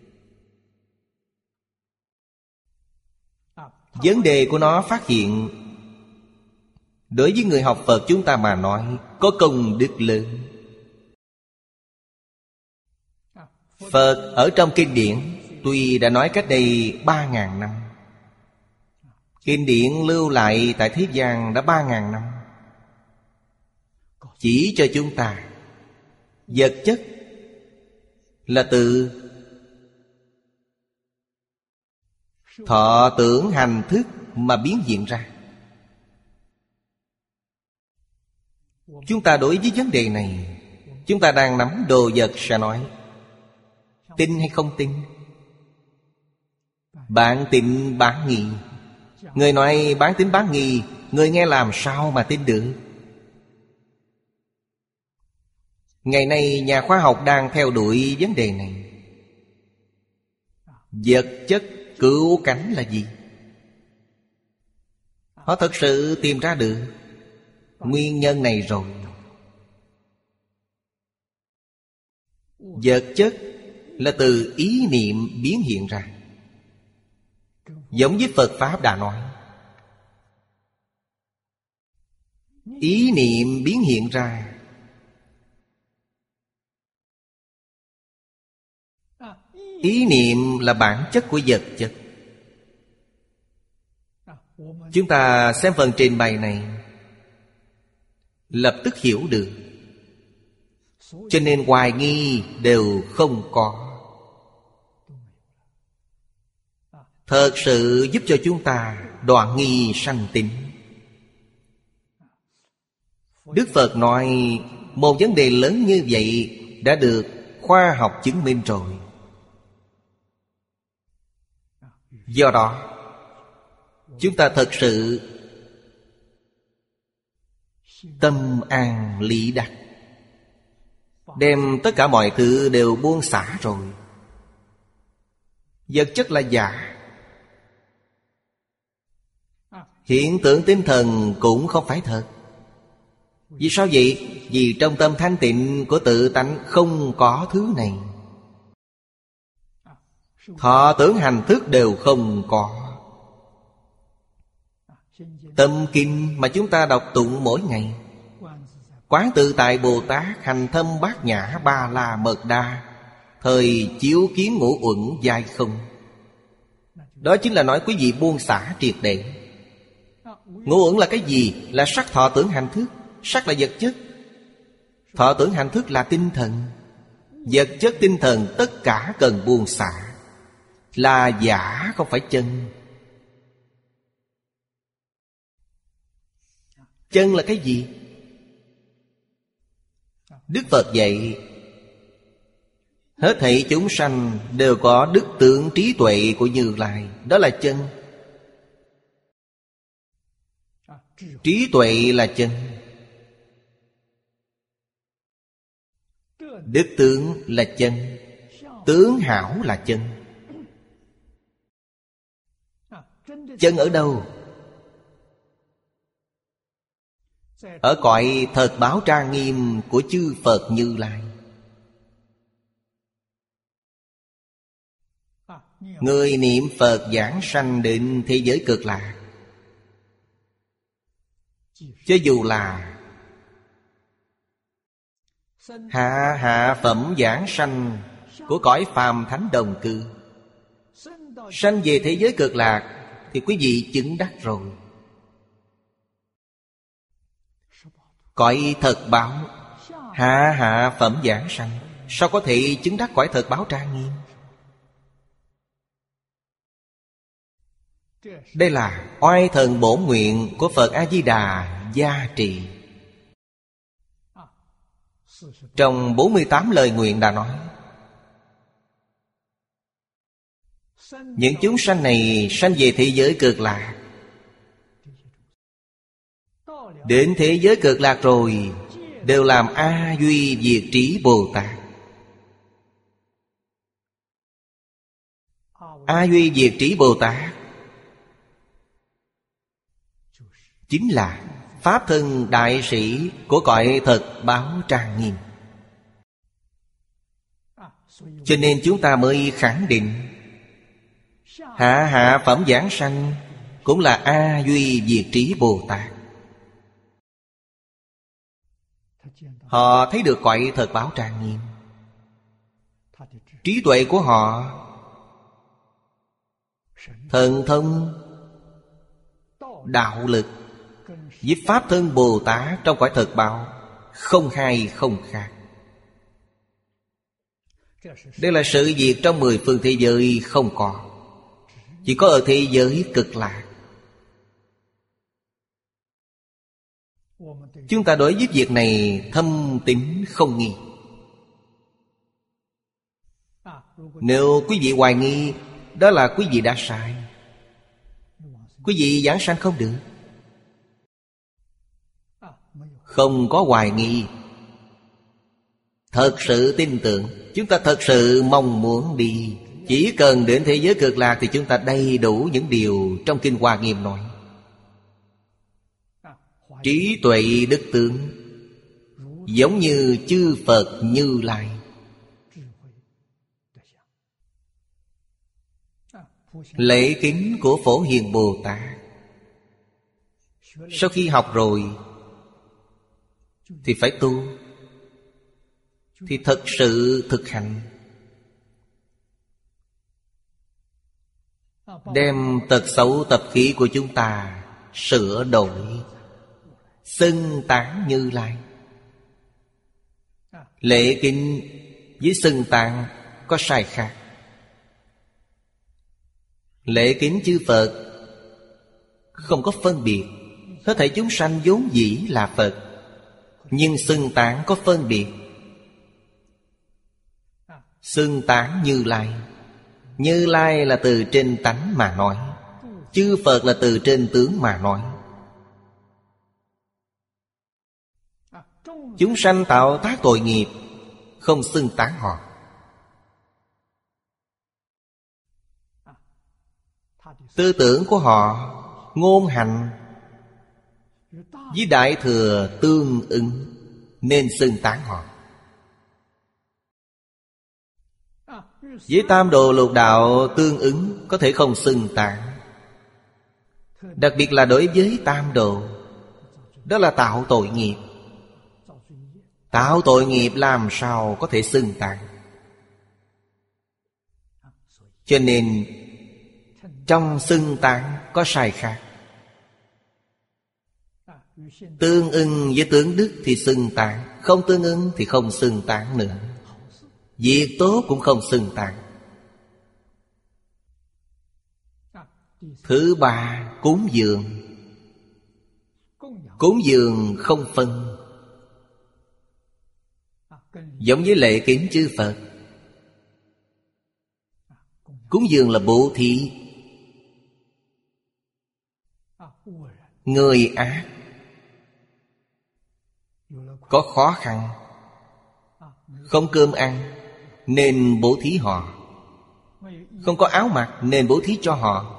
Vấn đề của nó phát hiện, đối với người học Phật chúng ta mà nói, có công đức lớn. Phật ở trong kinh điển tuy đã nói cách đây 3.000 năm, kinh điển lưu lại tại thế gian đã 3.000 năm, chỉ cho chúng ta vật chất là từ thọ tưởng hành thức mà biến hiện ra. Chúng ta đối với vấn đề này, chúng ta đang nắm đồ vật sẽ nói tin hay không tin. Bạn tin bán nghi. Người nói bán tín bán nghi, người nghe làm sao mà tin được? Ngày nay nhà khoa học đang theo đuổi vấn đề này. Vật chất cứu cánh là gì? Họ thật sự tìm ra được nguyên nhân này rồi. Vật chất là từ ý niệm biến hiện ra. Giống với Phật Pháp đã nói, ý niệm biến hiện ra Ý niệm là bản chất của vật chất. Chúng ta xem phần trình bày này, lập tức hiểu được. Cho nên hoài nghi đều không có. Thật sự giúp cho chúng ta đoạn nghi sanh tín. Đức Phật nói một vấn đề lớn như vậy đã được khoa học chứng minh rồi. Do đó chúng ta thật sự tâm an lý đắc, đem tất cả mọi thứ đều buông xả rồi. Vật chất là giả, hiện tượng tinh thần cũng không phải thật. Vì sao vậy? Vì trong tâm thanh tịnh của tự tánh không có thứ này. Thọ tưởng hành thức đều không có. Tâm kinh mà chúng ta đọc tụng mỗi ngày, Quán Tự Tại Bồ Tát hành thâm bát nhã ba la mật đa, thời chiếu kiến ngũ uẩn giai không. Đó chính là nói quý vị buông xả triệt để. Ngũ uẩn là cái gì? Là sắc thọ tưởng hành thức. Sắc là vật chất, thọ tưởng hành thức là tinh thần. Vật chất tinh thần tất cả cần buông xả. Là giả không phải chân. Chân là cái gì? Đức Phật dạy hết thảy chúng sanh đều có đức tướng trí tuệ của Như Lai. Đó là chân. Trí tuệ là chân. Đức tướng là chân. Tướng hảo là chân. Chân ở đâu? Ở cõi thật báo trang nghiêm của chư Phật Như Lai. Người niệm Phật giảng sanh đến thế giới cực lạc, cho dù là hạ phẩm giảng sanh của cõi phàm thánh đồng cư, sanh về thế giới cực lạc thì quý vị chứng đắc rồi. Cõi thật báo hạ phẩm giảng sanh, sao có thể chứng đắc cõi thật báo trang nghiêm? Đây là oai thần bổn nguyện của Phật A-di-đà gia trì. Trong 48 lời nguyện đã nói, những chúng sanh này sanh về thế giới cực lạc. Đến thế giới cực lạc rồi đều làm A Duy Diệt Trí Bồ Tát. A Duy Diệt Trí Bồ Tát chính là pháp thân đại sĩ của cõi thật báo trang nghiêm. Cho nên chúng ta mới khẳng định hạ phẩm giảng sanh cũng là A Duy Diệt Trí Bồ Tát. Họ thấy được cõi thật báo trang nghiêm. Trí tuệ của họ, thần thông, đạo lực với pháp thân Bồ Tát trong cõi thật báo không hai không khác. Đây là sự việc trong 10 phương thế giới không có, chỉ có ở thế giới cực lạc. Chúng ta đối với việc này thâm tín không nghi. Nếu quý vị hoài nghi, đó là quý vị đã sai. Quý vị giảng sanh không được. Không có hoài nghi, thật sự tin tưởng, chúng ta thật sự mong muốn đi. Chỉ cần đến thế giới cực lạc thì chúng ta đầy đủ những điều trong Kinh Hoa Nghiêm nói. Trí tuệ đức tướng giống như chư Phật Như Lai. Lễ kính của Phổ Hiền Bồ Tát, sau khi học rồi thì phải tu, thì thật sự thực hành. đem tật xấu tập khí của chúng ta sửa đổi, xưng tán Như Lai. Lễ kính với xưng tán có sai khác. Lễ kính chư Phật không có phân biệt. Hết thảy chúng sanh vốn dĩ là Phật, nhưng xưng tán có phân biệt. Xưng tán Như Lai. Như Lai là từ trên tánh mà nói, chư Phật là từ trên tướng mà nói. Chúng sanh tạo tác tội nghiệp, không xưng tán họ. Tư tưởng của họ, ngôn hành với Đại Thừa tương ứng, nên xưng tán họ. Với Tam Đồ Lục Đạo tương ứng, có thể không xưng tán. Đặc biệt là đối với Tam Đồ, đó là tạo tội nghiệp. Tạo tội nghiệp làm sao có thể xưng tán. Cho nên trong xưng tán có sai khác. Tương ưng với tướng đức thì xưng tán, không tương ưng thì không xưng tán nữa. Việc tốt cũng không xưng tán. Thứ ba, cúng dường. Cúng dường không phân, giống với lễ kính chư Phật. Cúng dường là bố thí. Người ác có khó khăn, không cơm ăn nên bố thí họ, không có áo mặc nên bố thí cho họ.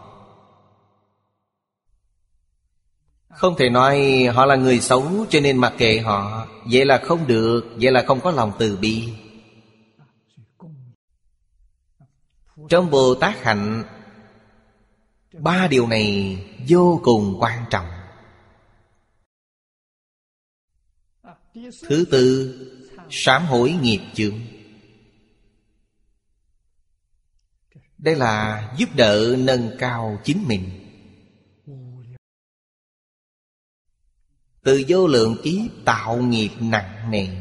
Không thể nói họ là người xấu cho nên mặc kệ họ. Vậy là không được, vậy là không có lòng từ bi. Trong Bồ Tát hạnh, ba điều này vô cùng quan trọng. Thứ tư, sám hối nghiệp chướng. Đây là giúp đỡ nâng cao chính mình. Từ vô lượng kiếp tạo nghiệp nặng nề,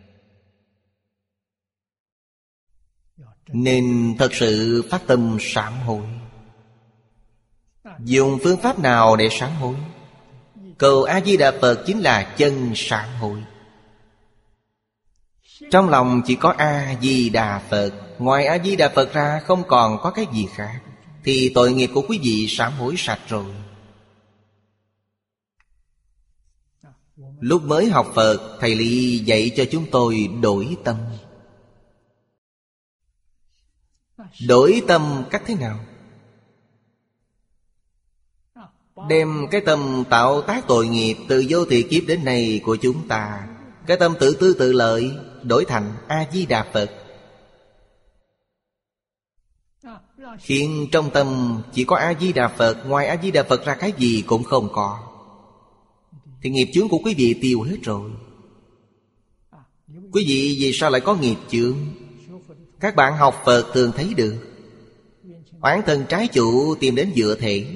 nên thật sự phát tâm sám hối. Dùng phương pháp nào để sám hối? Cầu A-di-đà Phật chính là chân sám hối. Trong lòng chỉ có A-di-đà Phật, ngoài A-di-đà Phật ra không còn có cái gì khác, thì tội nghiệp của quý vị sám hối sạch rồi. Lúc mới học Phật, Thầy Lý dạy cho chúng tôi đổi tâm. Đổi tâm cách thế nào? Đem cái tâm tạo tác tội nghiệp từ vô thị kiếp đến nay của chúng ta, cái tâm tự tư tự lợi, đổi thành A-di-đà Phật. Khiến trong tâm chỉ có A-di-đà Phật, ngoài A-di-đà Phật ra cái gì cũng không có, thì nghiệp chướng của quý vị tiêu hết rồi. Quý vị vì sao lại có nghiệp chướng? Các bạn học Phật thường thấy được. Oán thân trái chủ tìm đến dựa thể.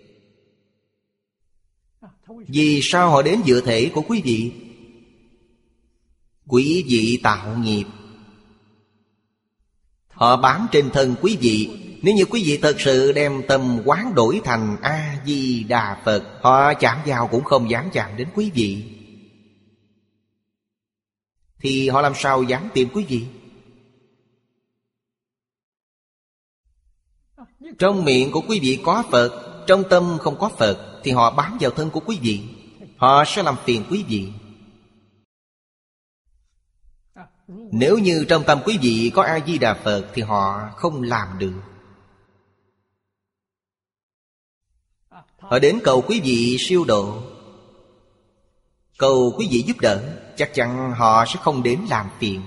Vì sao họ đến dựa thể của quý vị? Quý vị tạo nghiệp, họ bám trên thân quý vị. Nếu như quý vị thật sự đem tâm quán đổi thành A-di-đà Phật, họ chạm vào cũng không dám chạm đến quý vị. Thì họ làm sao dám tìm quý vị? Trong miệng của quý vị có Phật, trong tâm không có Phật, thì họ bám vào thân của quý vị, họ sẽ làm phiền quý vị. Nếu như trong tâm quý vị có A-di-đà Phật, thì họ không làm được. Họ đến cầu quý vị siêu độ, cầu quý vị giúp đỡ, chắc chắn họ sẽ không đến làm phiền.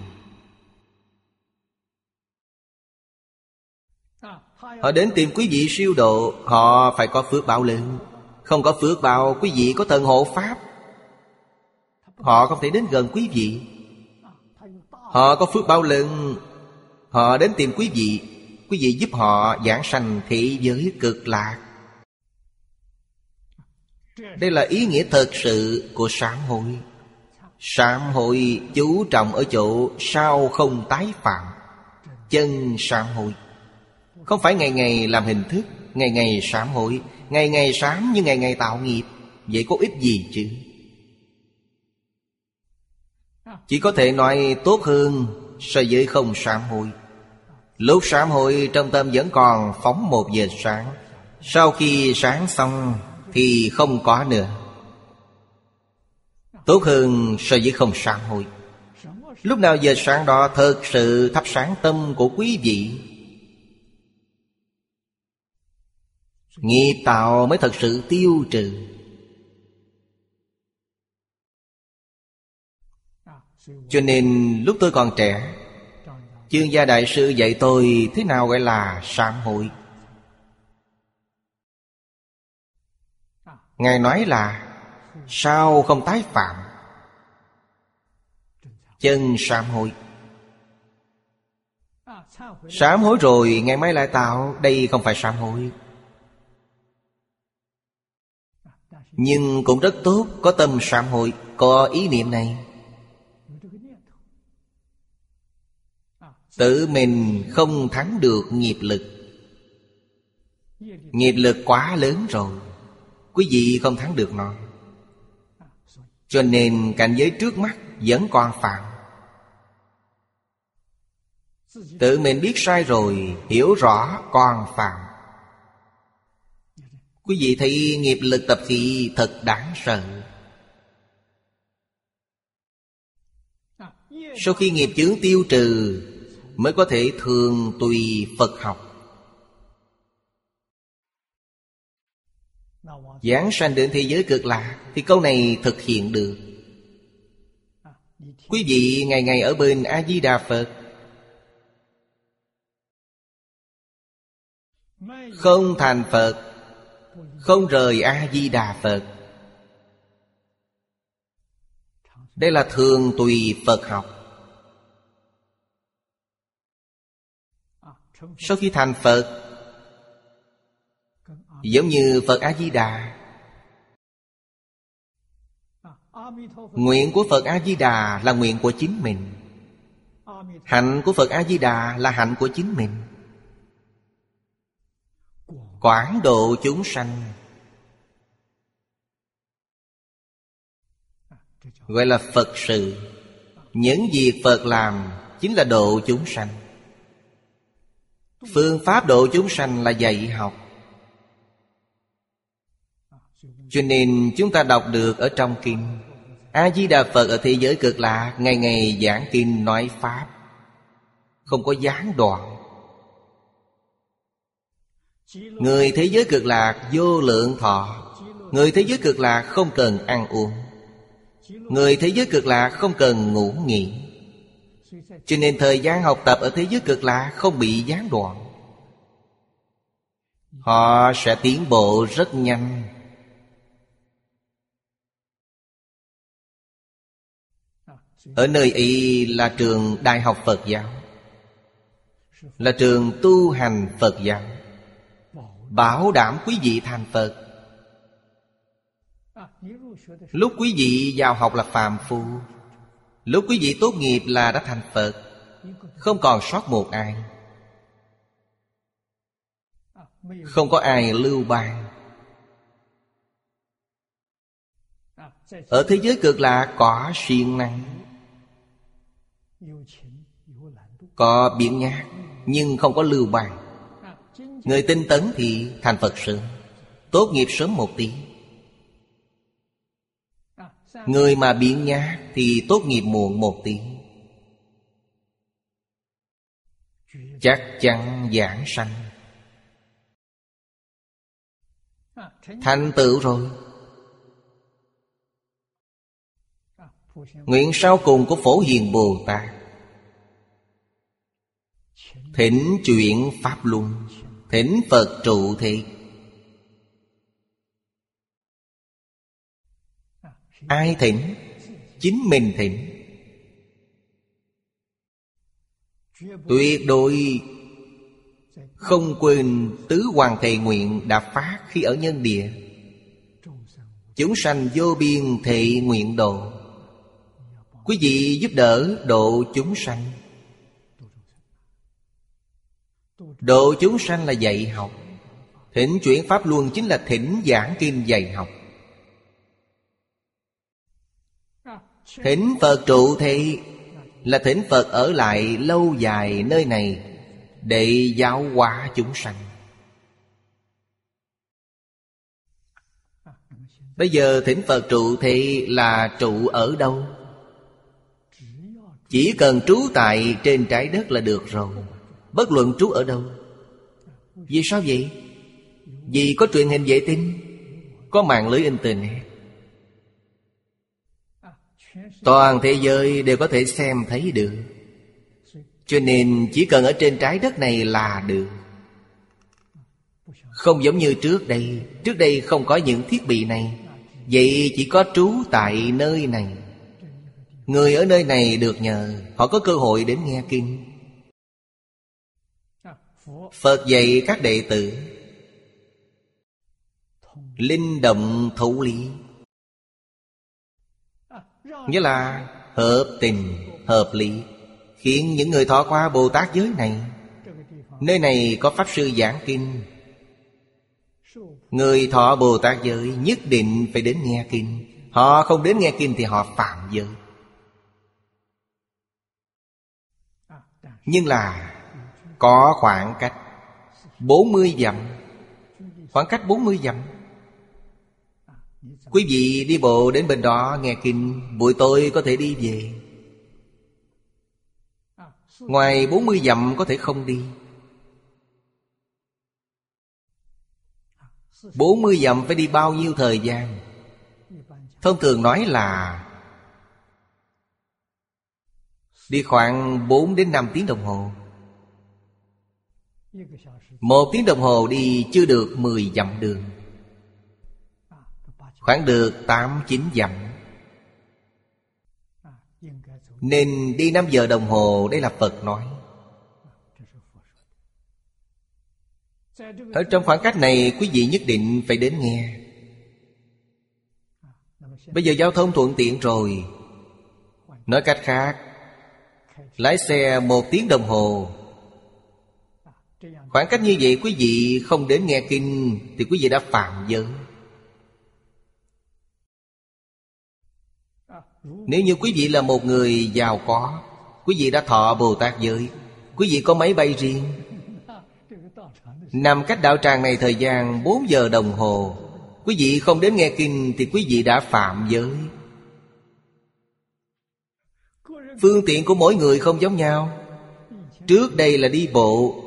Họ đến tìm quý vị siêu độ, họ phải có phước báo lớn. Không có phước báo, quý vị có thần hộ pháp, họ không thể đến gần quý vị. Họ có phước báo lớn, họ đến tìm quý vị, Quý vị giúp họ giảng sanh thế giới cực lạc. Đây là ý nghĩa thật sự của sám hối. Sám hối chú trọng ở chỗ sao không tái phạm. Chân sám hối. Không phải ngày ngày làm hình thức, ngày ngày sám hối, ngày ngày sám như ngày ngày tạo nghiệp. Vậy có ích gì chứ? Chỉ có thể nói tốt hơn so với không sám hối. Lúc sám hối trong tâm vẫn còn phóng một giờ sáng. Sau khi sáng xong thì không có nữa. Tốt hơn so với không sám hối. Lúc nào giờ sáng đó thật sự thắp sáng tâm của quý vị, nghiệp tạo mới thật sự tiêu trừ. Cho nên lúc tôi còn trẻ, Chương Gia Đại Sư dạy tôi thế nào gọi là sám hối. Ngài nói là sao không tái phạm. Chân sám hối. Sám hối rồi ngày mai lại tạo, đây không phải sám hối. Nhưng cũng rất tốt, có tâm sám hối, có ý niệm này. Tự mình không thắng được nghiệp lực. Nghiệp lực quá lớn rồi, quý vị không thắng được nó. Cho nên cảnh giới trước mắt vẫn còn phạm. Tự mình biết sai rồi, hiểu rõ còn phạm. Quý vị thấy nghiệp lực tập khí thật đáng sợ. Sau khi nghiệp chướng tiêu trừ mới có thể thường tùy Phật học, giảng sanh đến thế giới cực lạc. Thì câu này thực hiện được. Quý vị ngày ngày ở bên A-di-đà Phật, không thành Phật, không rời A-di-đà Phật. Đây là thường tùy Phật học. Sau khi thành Phật, giống như Phật A-di-đà, nguyện của Phật A-di-đà là nguyện của chính mình, hạnh của Phật A-di-đà là hạnh của chính mình. Quảng độ chúng sanh, gọi là Phật sự. Những việc Phật làm chính là độ chúng sanh. Phương pháp độ chúng sanh là dạy học. Cho nên chúng ta đọc được ở trong kinh, A-di-đà Phật ở thế giới cực lạc ngày ngày giảng kinh nói pháp, không có gián đoạn. Người thế giới cực lạc vô lượng thọ. Người thế giới cực lạc không cần ăn uống. Người thế giới cực lạc không cần ngủ nghỉ. Cho nên thời gian học tập ở thế giới cực lạc không bị gián đoạn. Họ sẽ tiến bộ rất nhanh. Ở nơi ấy là trường Đại học Phật giáo, là trường tu hành Phật giáo, bảo đảm quý vị thành Phật. Lúc quý vị vào học là phàm phu, lúc quý vị tốt nghiệp là đã thành Phật, không còn sót một ai. Không có ai lưu ban. Ở thế giới cực lạc có siêng năng, có biện nhác, nhưng không có lưu ban. Người tinh tấn thì thành Phật sớm, tốt nghiệp sớm một tí. Người mà biện nhác thì tốt nghiệp muộn một tí. Chắc chắn giảng sanh, thành tựu rồi. Nguyện sau cùng của Phổ Hiền Bồ Tát, thỉnh chuyển Pháp Luân, thỉnh Phật trụ thị. Ai thỉnh? Chính mình thỉnh. Không quên tứ hoàng thệ nguyện đã phát khi ở nhân địa. Chúng sanh vô biên thệ nguyện độ. Quý vị giúp đỡ độ chúng sanh. Độ chúng sanh là dạy học. Thỉnh chuyển Pháp Luân chính là thỉnh giảng kinh dạy học. Thỉnh Phật trụ thị là thỉnh Phật ở lại lâu dài nơi này để giáo hóa chúng sanh. Bây giờ thỉnh Phật trụ thị là trụ ở đâu? Chỉ cần trú tại trên trái đất là được rồi. Bất luận trú ở đâu. Vì sao vậy? Vì có truyền hình vệ tinh, có mạng lưới internet. Toàn thế giới đều có thể xem thấy được. Cho nên chỉ cần ở trên trái đất này là được. Không giống như trước đây. Trước đây không có những thiết bị này. Vậy chỉ có trú tại nơi này. Người ở nơi này được nhờ, họ có cơ hội đến nghe kinh. Phật dạy các đệ tử linh động thấu lý, nghĩa là hợp tình, hợp lý, khiến những người thọ qua Bồ Tát giới này. Nơi này có Pháp Sư giảng kinh. Người thọ Bồ Tát giới nhất định phải đến nghe kinh. Họ không đến nghe kinh thì họ phạm giới. Nhưng là có khoảng cách 40 dặm. Khoảng cách 40 dặm. Quý vị đi bộ đến bên đó nghe kinh, buổi tối có thể đi về. Ngoài 40 dặm có thể không đi. 40 dặm phải đi bao nhiêu thời gian? Thông thường nói là đi khoảng 4 đến 5 tiếng đồng hồ. 1 tiếng đồng hồ đi chưa được 10 dặm đường. Khoảng được 8-9 dặm. Nên đi 5 giờ đồng hồ. Đây là Phật nói. Ở trong khoảng cách này quý vị nhất định phải đến nghe. Bây giờ giao thông thuận tiện rồi. Nói cách khác, lái xe 1 tiếng đồng hồ. Khoảng cách như vậy quý vị không đến nghe kinh thì quý vị đã phạm giới. Nếu như quý vị là một người giàu có, quý vị đã thọ Bồ Tát giới, quý vị có máy bay riêng, nằm cách đạo tràng này thời gian 4 giờ đồng hồ, quý vị không đến nghe kinh thì quý vị đã phạm giới. Phương tiện của mỗi người không giống nhau. Trước đây là đi bộ.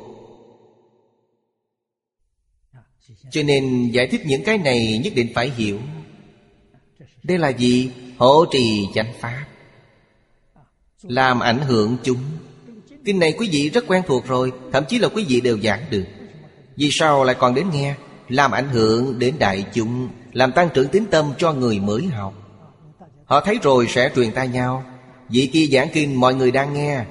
Cho nên giải thích những cái này nhất định phải hiểu. Đây là gì? Hộ trì chánh pháp, làm ảnh hưởng chúng. Kinh này quý vị rất quen thuộc rồi. Thậm chí là quý vị đều giảng được. Vì sao lại còn đến nghe? Làm ảnh hưởng đến đại chúng, làm tăng trưởng tín tâm cho người mới học. Họ thấy rồi sẽ truyền tai nhau. Vị kia giảng kinh mọi người đang nghe.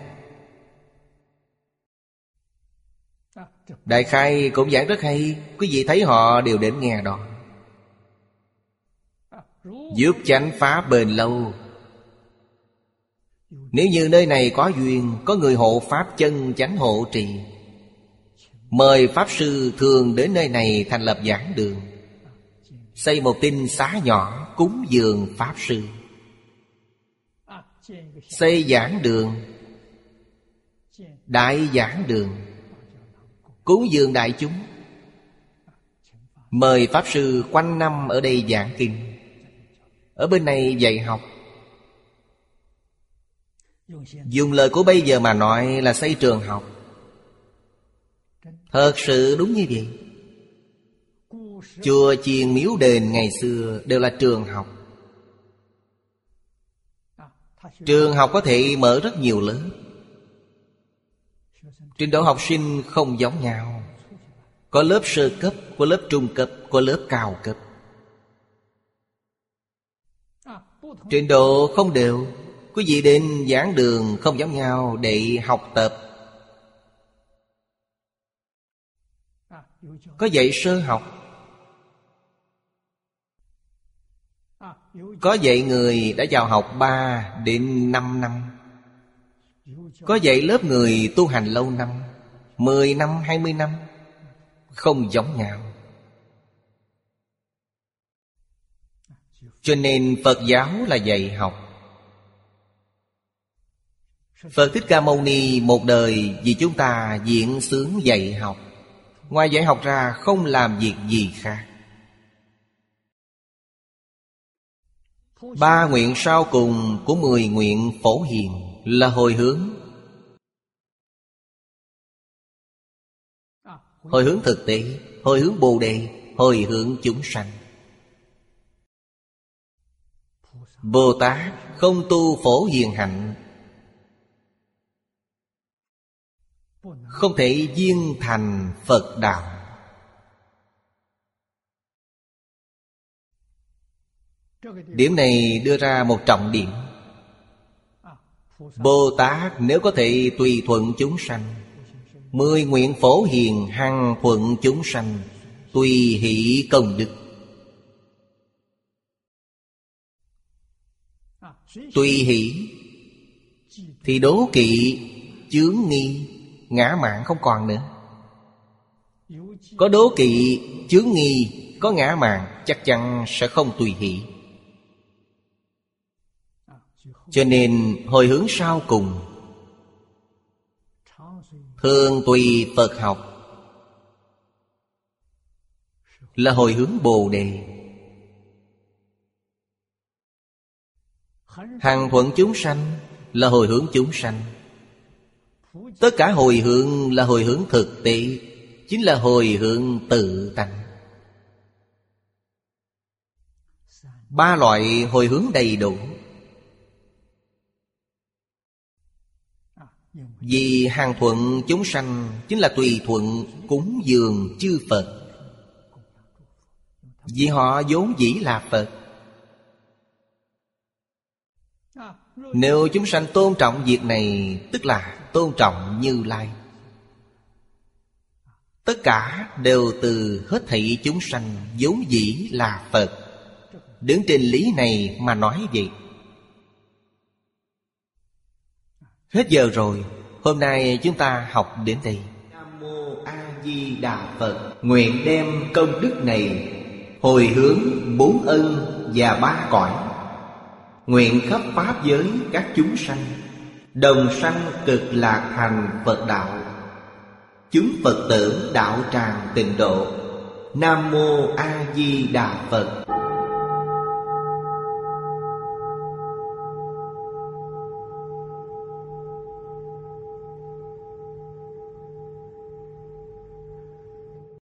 Đại khai cũng giảng rất hay. Quý vị thấy họ đều đến nghe đó. Giúp chánh pháp bền lâu. Nếu như nơi này có duyên, có người hộ pháp chân chánh hộ trì, mời Pháp Sư thường đến nơi này thành lập giảng đường, xây một tinh xá nhỏ cúng dường Pháp Sư, xây giảng đường, đại giảng đường, cúng dường đại chúng. Mời Pháp Sư quanh năm ở đây giảng kinh, ở bên này dạy học. Dùng lời của bây giờ mà nói là xây trường học. Thật sự đúng như vậy. Chùa chiền miếu đền ngày xưa đều là trường học. Trường học có thể mở rất nhiều lớp. Trình độ học sinh không giống nhau. Có lớp sơ cấp, có lớp trung cấp, có lớp cao cấp. Trình độ không đều. Quý vị đến giảng đường không giống nhau để học tập. Có dạy sơ học, có dạy người đã vào học 3 đến 5 năm, có dạy lớp người tu hành lâu năm, 10 năm, 20 năm. Không giống nhau. Cho nên Phật giáo là dạy học. Phật Thích Ca Mâu Ni một đời vì chúng ta diễn xướng dạy học. Ngoài dạy học ra không làm việc gì khác. 3 nguyện sau cùng của 10 nguyện Phổ Hiền là hồi hướng. Hồi hướng thực tế, hồi hướng Bồ Đề, hồi hướng chúng sanh. Bồ Tát không tu Phổ Hiền hạnh, không thể viên thành Phật đạo. Điểm này đưa ra một trọng điểm. Bồ Tát nếu có thể tùy thuận chúng sanh, 10 nguyện Phổ Hiền hằng thuận chúng sanh, tùy hỷ công đức. Tùy hỷ thì đố kỵ, chướng nghi, ngã mạn không còn nữa. Có đố kỵ, chướng nghi, có ngã mạn, chắc chắn sẽ không tùy hỷ. Cho nên hồi hướng sau cùng thường tùy Phật học là hồi hướng Bồ Đề. Hằng thuận chúng sanh là hồi hướng chúng sanh. Tất cả hồi hướng là hồi hướng thực tế, chính là hồi hướng tự tánh. 3 loại hồi hướng đầy đủ. Vì hằng thuận chúng sanh chính là tùy thuận cúng dường chư Phật. Vì họ vốn dĩ là Phật. Nếu chúng sanh tôn trọng việc này, tức là tôn trọng Như Lai. Tất cả đều từ hết thảy chúng sanh vốn dĩ là Phật. Đứng trên lý này mà nói vậy. Hết giờ rồi. Hôm nay chúng ta học đến đây. Nam Mô A Di Đà Phật. Nguyện đem công đức này hồi hướng 4 ân và 3 cõi. Nguyện khắp pháp giới các chúng sanh đồng sanh cực lạc thành Phật đạo. Chúng Phật tử đạo tràng tịnh độ. Nam Mô A Di Đà Phật.